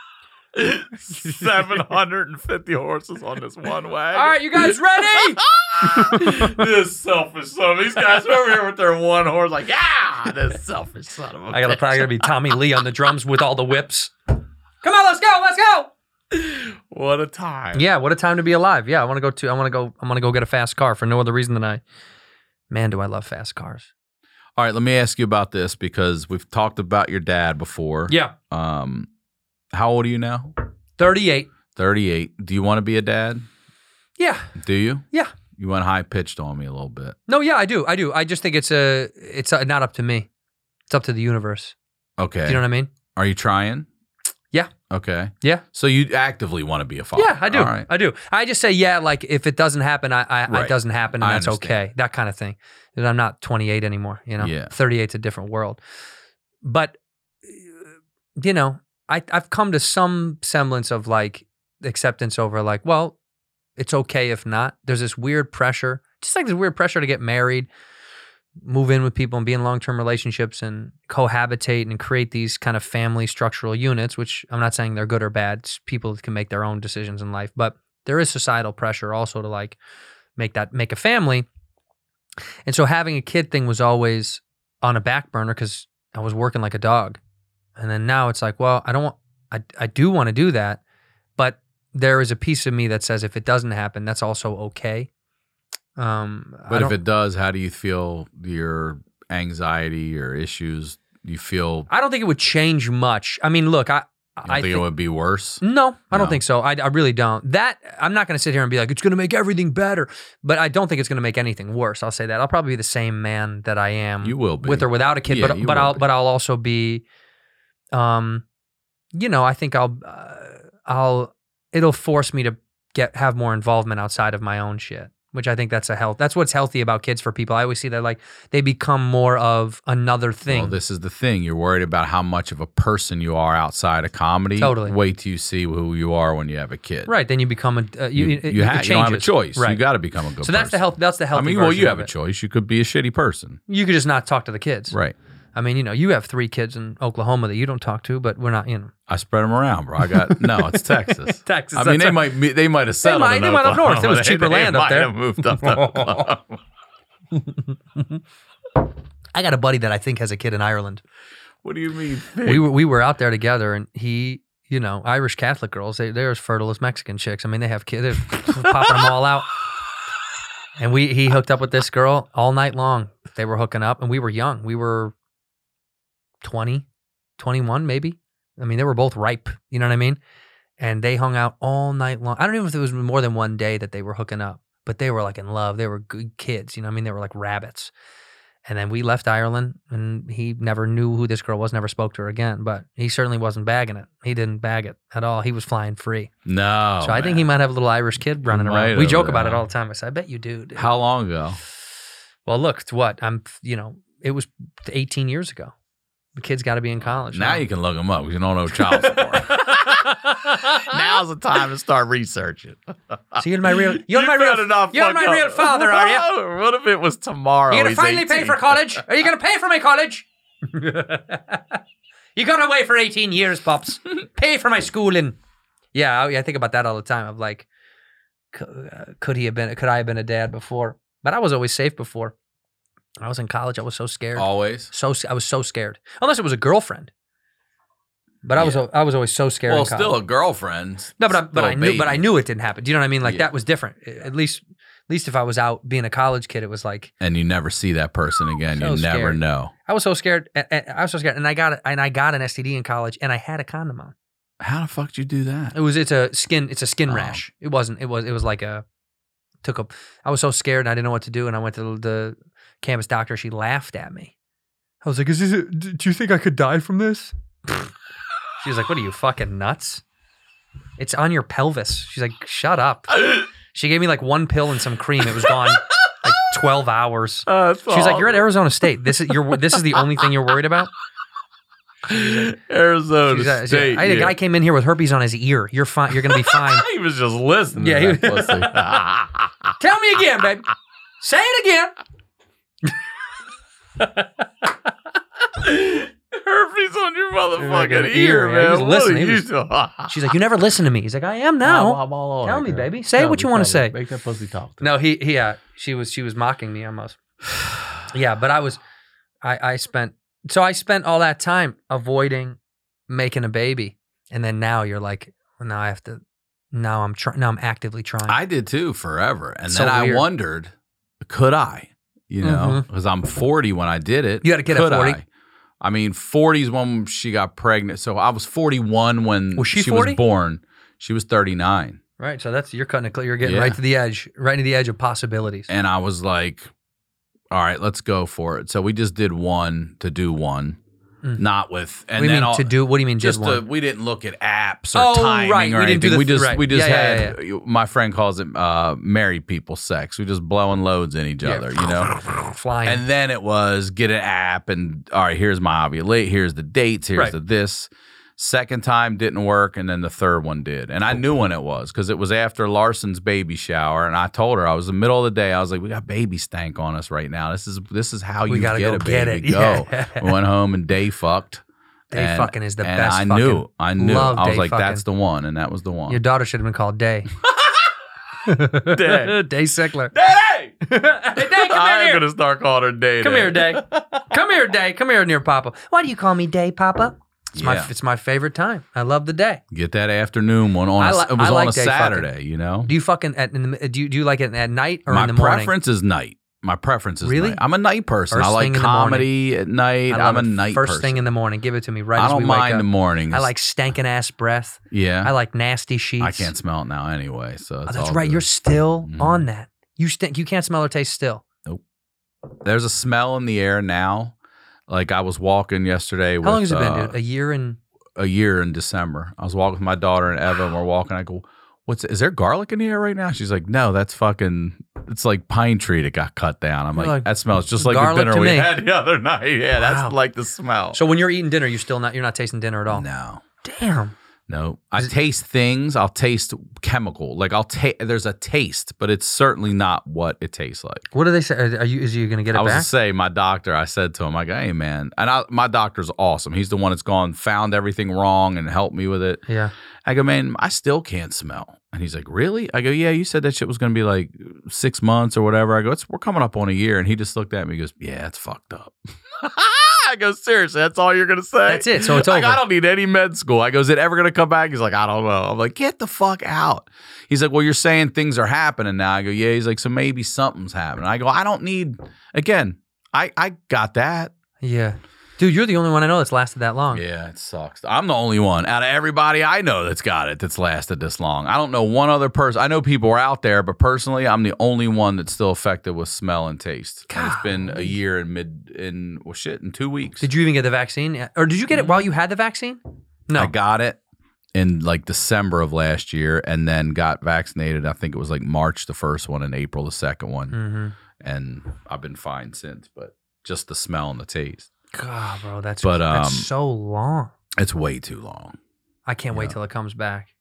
seven hundred fifty horses on this one wagon. All right, you guys ready? This selfish son of these guys are over here with their one horse, like, yeah, this selfish son of a I gotta bitch. probably gotta be Tommy Lee on the drums with all the whips. Come on, let's go, let's go. What a time. Yeah, what a time to be alive. Yeah, I want to go to. I want to go. I want to go get a fast car for no other reason than I. Man, do I love fast cars. All right, let me ask you about this because we've talked about your dad before. Yeah, Um, how old are you now? thirty-eight. thirty-eight. Do you want to be a dad? Yeah, Do you? yeah. You went high pitched on me a little bit. No, yeah, I do. I do. I just think it's a. It's a, not up to me. It's up to the universe. Okay. Do you know what I mean? Are you trying? Yeah. Okay. Yeah. So you actively want to be a father? Yeah, I do. All right. I do. I just say yeah, like if it doesn't happen, I, I Right. it doesn't happen, and I that's understand. okay. That kind of thing. And I'm not twenty-eight anymore. You know, Yeah. thirty-eight's a different world. But you know, I I've come to some semblance of like acceptance over like, well, it's okay if not. There's this weird pressure, just like this weird pressure to get married, move in with people and be in long-term relationships and cohabitate and create these kind of family structural units, which I'm not saying they're good or bad. It's people can make their own decisions in life, but there is societal pressure also to like make that, make a family. And so having a kid thing was always on a back burner because I was working like a dog. And then now it's like, well, I don't want, I, I do want to do that, but there is a piece of me that says if it doesn't happen, that's also okay. Um, I But if don't- it does, how do you feel your anxiety or issues You feel? I don't think it would change much. I mean, look, I You don't I think thi- it would be worse? No, I don't No. think so. I, I really don't. That I'm not going to sit here and be like, it's going to make everything better. But I don't think it's going to make anything worse. I'll say that. I'll probably be the same man that I am. You will be. with or without a kid. Yeah, but you but will I'll be. but I'll also be, um, you know, I think I'll uh, I'll it'll force me to get have more involvement outside of my own shit. Which I think that's a health. That's what's healthy about kids for people. I always see that like they become more of another thing. Well, this is the thing. You're worried about how much of a person you are outside of comedy. Totally. Wait till you see who you are when you have a kid. Right. Then you become a uh, you. You, it, you, it ha- you don't have a changes. choice. Right. You got to become a good so that's person. the health. That's the I healthy. mean, well, version you of have a it. choice. You could be a shitty person. You could just not talk to the kids. Right. I mean, you know, you have three kids in Oklahoma that you don't talk to, but we're not, you know. I spread them around, bro. I got no. It's Texas. Texas. I mean, that's they a- might be- they might have settled. might- in they might up Oklahoma. north. It was They- cheaper they land up might there. have moved up to Oklahoma. I got a buddy that I think has a kid in Ireland. What do you mean? We were we were out there together, and he, you know, Irish Catholic girls, they, they're as fertile as Mexican chicks. I mean, they have kids, they're popping them all out. And we he hooked up with this girl all night long. They were hooking up, and we were young. We were twenty, twenty-one maybe. I mean, they were both ripe. You know what I mean? And they hung out all night long. I don't even know if it was more than one day that they were hooking up, but they were like in love. They were good kids. You know what I mean? They were like rabbits. And then we left Ireland, and he never knew who this girl was, never spoke to her again. But he certainly wasn't bagging it. He didn't bag it at all. He was flying free. No. so I think he might have a little Irish kid running He around. might We have, joke about it yeah. all the time. I said, I bet you do. dude." How long ago? Well, look, it's what? I'm, you know, it was eighteen years ago. The kid's got to be in college. Now you can look them up because you don't know child support. Now's the time to start researching. So you're my real, you're You my real, better not you're fuck my up. real father, are you? What if it was tomorrow? You're gonna He's finally pay eighteen? for college? Are you gonna pay for my college? You gotta wait for eighteen years, pops. Pay for my schooling. Yeah, I, I think about that all the time. Of like, c- uh, could he have been? Could I have been a dad before? But I was always safe before. When I was in college, I was so scared. Always. So I was so scared, unless it was a girlfriend. But I was Yeah. I was always so scared. Well, in college. still a girlfriend. No, but I, but still I a knew, but I baby. knew it didn't happen. Do you know what I mean? Like Yeah. that was different. At least, at least if I was out being a college kid, it was like And you never see that person again. So you never scared. know. I was so scared. and- and I was so scared, and I got it, and I got an S T D in college, and I had a condom on. How the fuck did you do that? It was it's a skin it's a skin Oh. rash. It wasn't. It was it was like a took a. I was so scared, and I didn't know what to do, and I went to the, the campus doctor. She laughed at me. I was like, "Is this? A, do you think I could die from this?" She was like, "What are you fucking nuts? It's on your pelvis." She's like, "Shut up." She gave me like one pill and some cream. It was gone like twelve hours. Uh, She's like, "You're at Arizona State. This is your. This is the only thing you're worried about." Arizona She's like, State. I had a yeah. guy came in here with herpes on his ear. You're fine. You're gonna be fine. He was just listening. Yeah, to he- that pussy. Tell me again, baby. Say it again. Herpes on your motherfucking Like an ear, ear, yeah, he man. was What listening. are He you was- doing? She's like, you never listen to me. He's like, I am now. I'm all on Tell it, me, girl. baby. Say Tell what me, you wanna tell me. say. Make that pussy talk. To No, he, he, yeah, she was, she was mocking me almost. Yeah, but I was, I, I spent, so I spent all that time avoiding making a baby, and then now you're like, well, now I have to. Now I'm trying. Now I'm actively trying. I did too forever, and So then I weird. wondered, could I? You know, Mhm. because I'm forty when I did it. You had a kid at Could forty? I? I mean, forty is when she got pregnant. So I was forty-one when Was she she forty? was born. She was thirty-nine. Right. So that's you're cutting it. clear. You're getting Yeah. right to the edge, right to the edge of possibilities. And I was like, all right, let's go for it. So we just did one to do one, Mm. not with. And what do you then mean all, to do? What do you mean just just to, one? we didn't look at apps or Oh, timing right. or We didn't do anything. the- we just right. we just Yeah, yeah, had my friend calls it uh, married people sex. We just blowing loads in each Yeah. other, you know. Flying. And then it was get an app and all right, here's my ovulate, here's the dates, here's Right. the this. Second time didn't work, and then the third one did. And I knew when it was because it was after Larson's baby shower, and I told her I was in the middle of the day. I was like, "We got baby stank on us right now. This is this is how We you gotta get go a get baby. it." Go." Yeah. We went home and day fucked. Day and, fucking is the and best I fucking. knew, I knew. Love I was day like, fucking. "That's the one," and that was the one. Your daughter should have been called Day. Day. Day Sickler. Day. Hey, Day, come I'm here. gonna start calling her Day. Come Day. here, Day. Come here, Day. Come here near Papa. Why do you call me Day, Papa? It's my Yeah. it's my favorite time. I love the day. Get that afternoon one on. I A, li- it was I on like a day Saturday, you know. Do you fucking at in the, do you do you like it at night or My in the morning? preference is night. My preference is Really? night. I'm a night person. First I like thing in the comedy at night. I love I'm a it. night First person. thing in the morning. Give it to me right I as don't we wake mind up. the mornings. I like stankin' ass breath. Yeah. I like nasty sheets. I can't smell it now anyway. So Oh, it's that's all right. good. You're still Mhm. on that. You stink. You can't smell or taste still. There's a smell in the air now. Like I was walking yesterday. How with, long has it been, uh, dude? A year and a year in December. I was walking with my daughter and Eva, and we're walking. I go, "What's? Is there garlic in the air right now?" She's like, "No, that's fucking. It's like pine tree that got cut down." I'm You're like, like, "That smells just like the garlic dinner to we me. had the other night." Yeah, Wow. that's like the smell. so when you're eating dinner, you still not. You're not tasting dinner at all. no, Damn. no. I taste things. I'll taste chemical. Like I'll taste. There's a taste, but it's certainly not what it tastes like. What do they say? Are you? Is you gonna get it I was back? to say, my doctor, I said to him, I go, "Hey, man," and I, my doctor's awesome. He's the one that's gone, found everything wrong and helped me with it. Yeah. I go, "Man, I still can't smell." And he's like, "Really?" I go, "Yeah, you said that shit was going to be like six months or whatever." I go, it's, "We're coming up on a year." And he just looked at me and goes, "Yeah, it's fucked up." I go, "Seriously, that's all you're going to say?" That's it. So it's like, over. I don't need any med school. I go, "Is it ever going to come back?" He's like, "I don't know." I'm like, "Get the fuck out." He's like, "Well, you're saying things are happening now." I go, "Yeah." He's like, "So maybe something's happening." I go, "I don't need," again, I, I got that. Yeah. Dude, you're the only one I know that's lasted that long. Yeah, it sucks. I'm the only one out of everybody I know that's got it that's lasted this long. I don't know one other person. I know people are out there, but personally, I'm the only one that's still affected with smell and taste. And it's been a year in mid in well shit in two weeks. Did you even get the vaccine? Or did you get it while you had the vaccine? No. I got it in like December of last year, and then got vaccinated. I think it was like March the first one, and April the second one, Mm-hmm. and I've been fine since. But just the smell and the taste, God, bro, that's But, that's um, so long. it's way too long. I can't wait yeah. till it comes back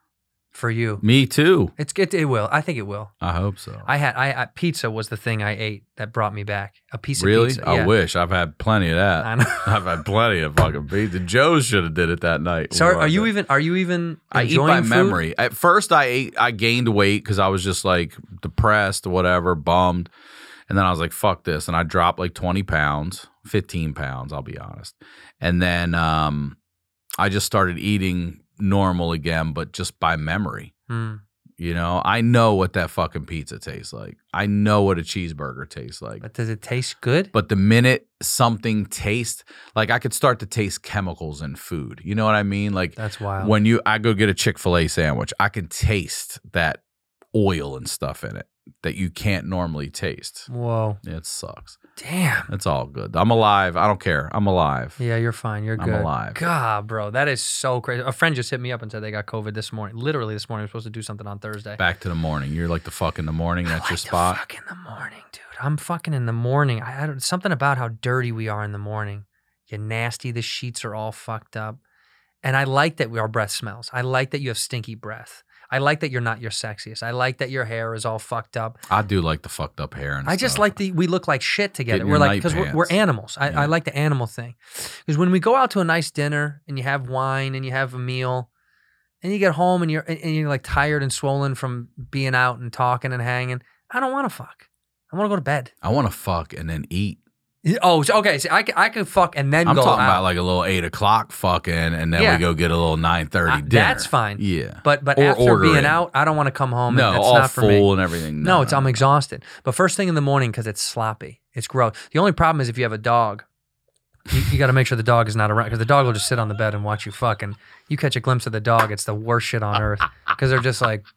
for you. Me too. It's it, it will. I think it will. I hope so. I had I, I pizza was the thing I ate that brought me back. A piece of Really? pizza. I yeah. wish. I've had plenty of that. I know. I've had plenty of fucking pizza. Joe should have did it that night. So We are, were are out you there. even are you even I eat enjoying by food? memory. At first, I ate. I gained weight because I was just like depressed or whatever, bummed. And then I was like, "Fuck this," and I dropped like twenty pounds, fifteen pounds. I'll be honest. And then um, I just started eating normal again, but just by memory. Mm. You know, I know what that fucking pizza tastes like. I know what a cheeseburger tastes like. But does it taste good? But the minute something tastes, like I could start to taste chemicals in food. You know what I mean? Like That's wild. when you, I go get a Chick-fil-A sandwich, I can taste that oil and stuff in it that you can't normally taste. Whoa. It sucks. Damn. It's all good. I'm alive. I don't care. I'm alive. Yeah, you're fine. You're I'm good. alive. God, bro, that is so crazy. A friend just hit me up and said they got COVID this morning. Literally this morning. We're supposed to do something on Thursday. Back to the morning. You're like the fuck in the morning. That's I your like spot. to fuck in the morning, dude. I'm fucking in the morning. I, I don't, something about how dirty we are in the morning. You're nasty. The sheets are all fucked up. And I like that we, our breath smells. I like that you have stinky breath. I like that you're not your sexiest. I like that your hair is all fucked up. I do like the fucked up hair and I just stuff. like the we look like shit together. Get in We're your like night because we're, we're pants. animals. I, Yeah. I like the animal thing because when we go out to a nice dinner and you have wine and you have a meal and you get home and you're and you're like tired and swollen from being out and talking and hanging. I don't want to fuck. I want to go to bed. I want to fuck and then eat. Oh, so- okay. So I can, I can fuck and then I'm go talking out. about like a little eight o'clock fucking, and then Yeah. we go get a little nine thirty Uh, dinner. that's fine. Yeah, But but Or after ordering. being out, I don't want to come home. no, and that's all not for full me. and everything. No, it's I'm exhausted. But first thing in the morning because it's sloppy. It's gross. The only problem is if you have a dog, you, you got to make sure the dog is not around because the dog will just sit on the bed and watch you fuck. And you catch a glimpse of the dog, it's the worst shit on earth because they're just like,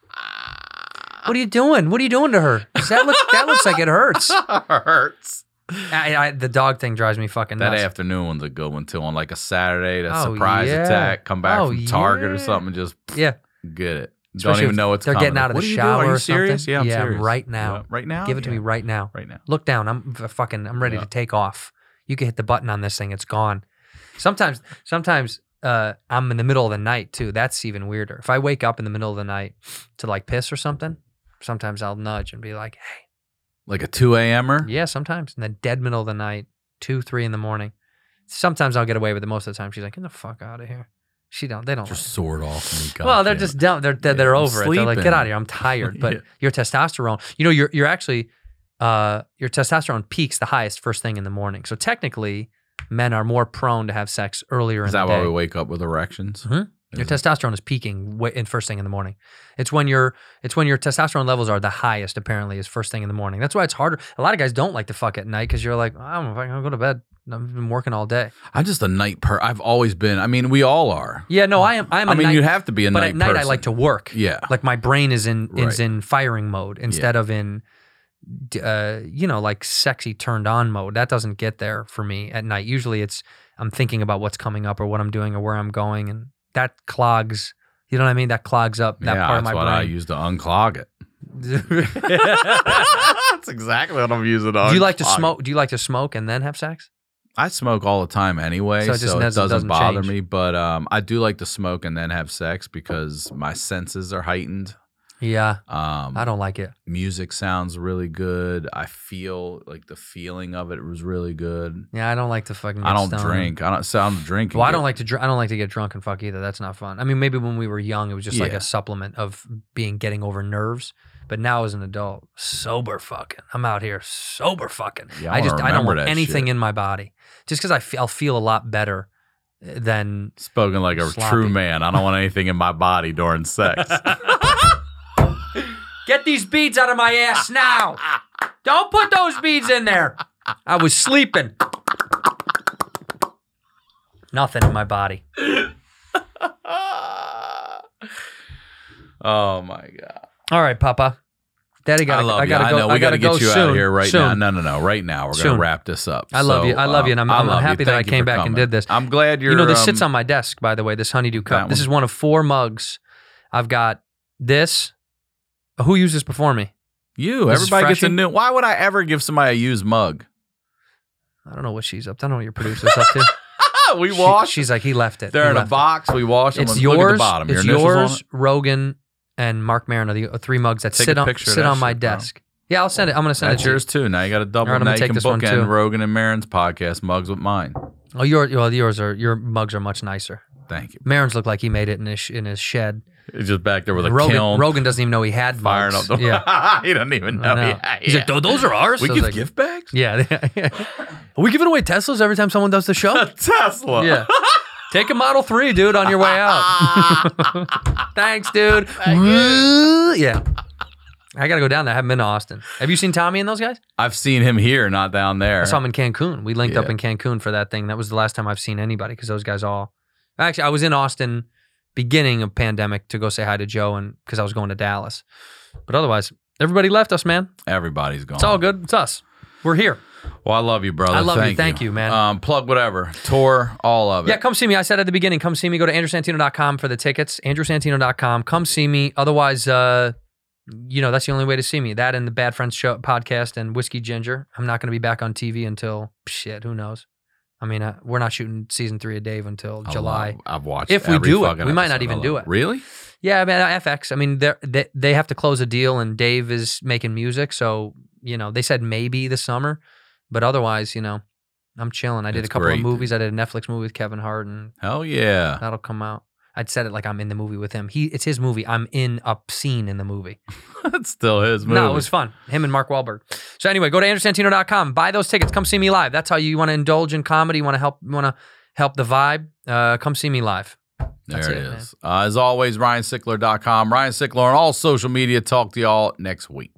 "What are you doing? What are you doing to her? 'Cause That looks that looks like it hurts." hurts. I, I, the dog thing drives me fucking That nuts. afternoon one's a good one too. On like a Saturday, that Oh, surprise yeah. attack, come back Oh, from Target or yeah. something, and just yeah, get it. Especially Don't even if know it's they're coming. getting out of What the are you doing? shower Are you or serious? something? Yeah, I'm Yeah, serious. right now. Yeah, right now. give it to Yeah. me right now. Right now. Look down. I'm f- fucking. I'm ready Yeah. to take off. You can hit the button on this thing. It's gone. Sometimes, sometimes uh, I'm in the middle of the night too. That's even weirder. If I wake up in the middle of the night to like piss or something, sometimes I'll nudge and be like, "Hey." Like a two a.m.er? Yeah, sometimes in the dead middle of the night, two, three in the morning. Sometimes I'll get away with it. Most of the time, she's like, "Get the fuck out of here." She don't. They don't. Just like sword off me. it. Well, they're goddamn. just dumb. They're they're, Yeah, they're I'm over it. They're like, "Get sleeping. out of here. I'm tired." But Yeah. your testosterone, you know, you're you're actually uh, your testosterone peaks the highest first thing in the morning. So technically, men are more prone to have sex earlier Is in that the why day. we wake up with erections? Mhm. Your testosterone is peaking way, in first thing in the morning. It's when your it's when your testosterone levels are the highest. Apparently, is first thing in the morning. That's why it's harder. A lot of guys don't like to fuck at night because you're like, I don't know if I can go to bed. I've been working all day. I'm just a night per. I've always been. I mean, we all are. Yeah, no, I am. I am. A I mean, night, you have to be a but night. at night person. I like to work. Yeah, like my brain is in Right. is in firing mode instead of in, uh, you know, like sexy turned on mode. That doesn't get there for me at night. Usually, it's I'm thinking about what's coming up or what I'm doing or where I'm going, and that clogs. You know what I mean? That clogs up that yeah, part of that's my what brain. I use to unclog it. That's exactly what I'm using to Do you like to unclog it. smoke? Do you like to smoke and then have sex? I smoke all the time anyway, So so it just it doesn't- doesn't, doesn't bother change. me. But um, I do like to smoke and then have sex because my senses are heightened. Yeah, Um, I don't like it. music sounds really good. I feel like the feeling of it was really good. Yeah, I don't like to fucking. Get I don't stoned. drink. I don't. So I'm drinking. Well, I don't like to. Dr- I don't like to get drunk and fuck either. That's not fun. I mean, maybe when we were young, it was just like Yeah. a supplement of being getting over nerves. But now, as an adult, sober fucking. I'm out here sober fucking. Yeah, I I just wanna I don't remember want that anything shit. in my body. Just because I feel, I'll feel a lot better than. Spoken like a Sloppy. true man. I don't want anything in my body during sex. Get these beads out of my ass now! Don't put those beads in there. I was sleeping. Nothing in my body. Oh my god! All right, Papa. Daddy got. I love I you. gotta I go. know we I gotta gotta go get you soon. out of here right soon. now. No, no, no. Right now, we're Soon. gonna wrap this up. I love So, you. I love you, and I'm, um, I I'm love you. happy that I Thank you came for back and coming. did this. I'm glad you're. You know, this um, sits on my desk, by the way. This honeydew cup. that This one? is one of four mugs. I've got this. Who used this before me? You. This is Everybody gets a Freshie? new. Why would I ever give somebody a used mug? I don't know what she's up to. I don't know what your producer's up to. we She- wash. she's like, he left it. They're He in a left it. box. We wash them. It's Look yours. at the bottom. Your It's initials on yours, it? Rogan, and Mark Maron are the uh, three mugs that Take sit a on picture of sit that on my shit, bro. desk. Yeah, I'll send it. I'm gonna send That's it to you. yours too. Now you got a double. All right, I'm now gonna you take can this one, bookend too. Rogan and Maron's podcast mugs with mine. Oh, your well, yours are your mugs are much nicer. Thank you. Maron's look like he made it in his in his shed. He's just back there with a Rogan, kiln, Rogan doesn't even know he had firing mugs. up the. Yeah, he doesn't even I know. know. Yeah, He's like, "Tho- those are ours. we I was give like, gift bags. Yeah, are we giving away Teslas every time someone does the show? Tesla. Yeah. Take a Model three, dude, on your way out. Thanks, dude. Yeah. I got to go down there. I haven't been to Austin. Have you seen Tommy and those guys? I've seen him here, not down there. I saw him in Cancun. We linked up Yeah. in Cancun for that thing. That was the last time I've seen anybody because those guys all. Actually, I was in Austin beginning of pandemic to go say hi to Joe and because I was going to Dallas. But otherwise, everybody left us, man. Everybody's gone. It's all good. It's us. We're here. Well, I love you, brother. I love you. Thank Thank you, man. Um, plug whatever. Tour, all of it. Yeah, come see me. I said at the beginning, come see me. Go to andrew santino dot com for the tickets. andrew santino dot com. Come see me. Otherwise, uh, you know, that's the only way to see me. That and the Bad Friends Show podcast and Whiskey Ginger. I'm not going to be back on T V until, shit, who knows? I mean, uh, we're not shooting season three of Dave until I July. love- I've watched If we every do it, fucking we might not episode. even I do love it. Really? Yeah, man, F X. I mean, they're, they they have to close a deal, and Dave is making music. So, you know, they said maybe this summer, but otherwise, you know, I'm chilling. I did That's a couple great, of movies. I did a Netflix movie with Kevin Hart, and Hell yeah. that'll come out. I'd said it like I'm in the movie with him. He, it's his movie. I'm in a scene in the movie. That's still his movie. No, it was fun. Him and Mark Wahlberg. So anyway, go to andrew santino dot com. Buy those tickets. Come see me live. That's how you want to indulge in comedy. You want to help. You want to help the vibe. Uh, come see me live. That's there it, it man. is. Uh, as always, ryan sickler dot com. Ryan Sickler on all social media. Talk to y'all next week.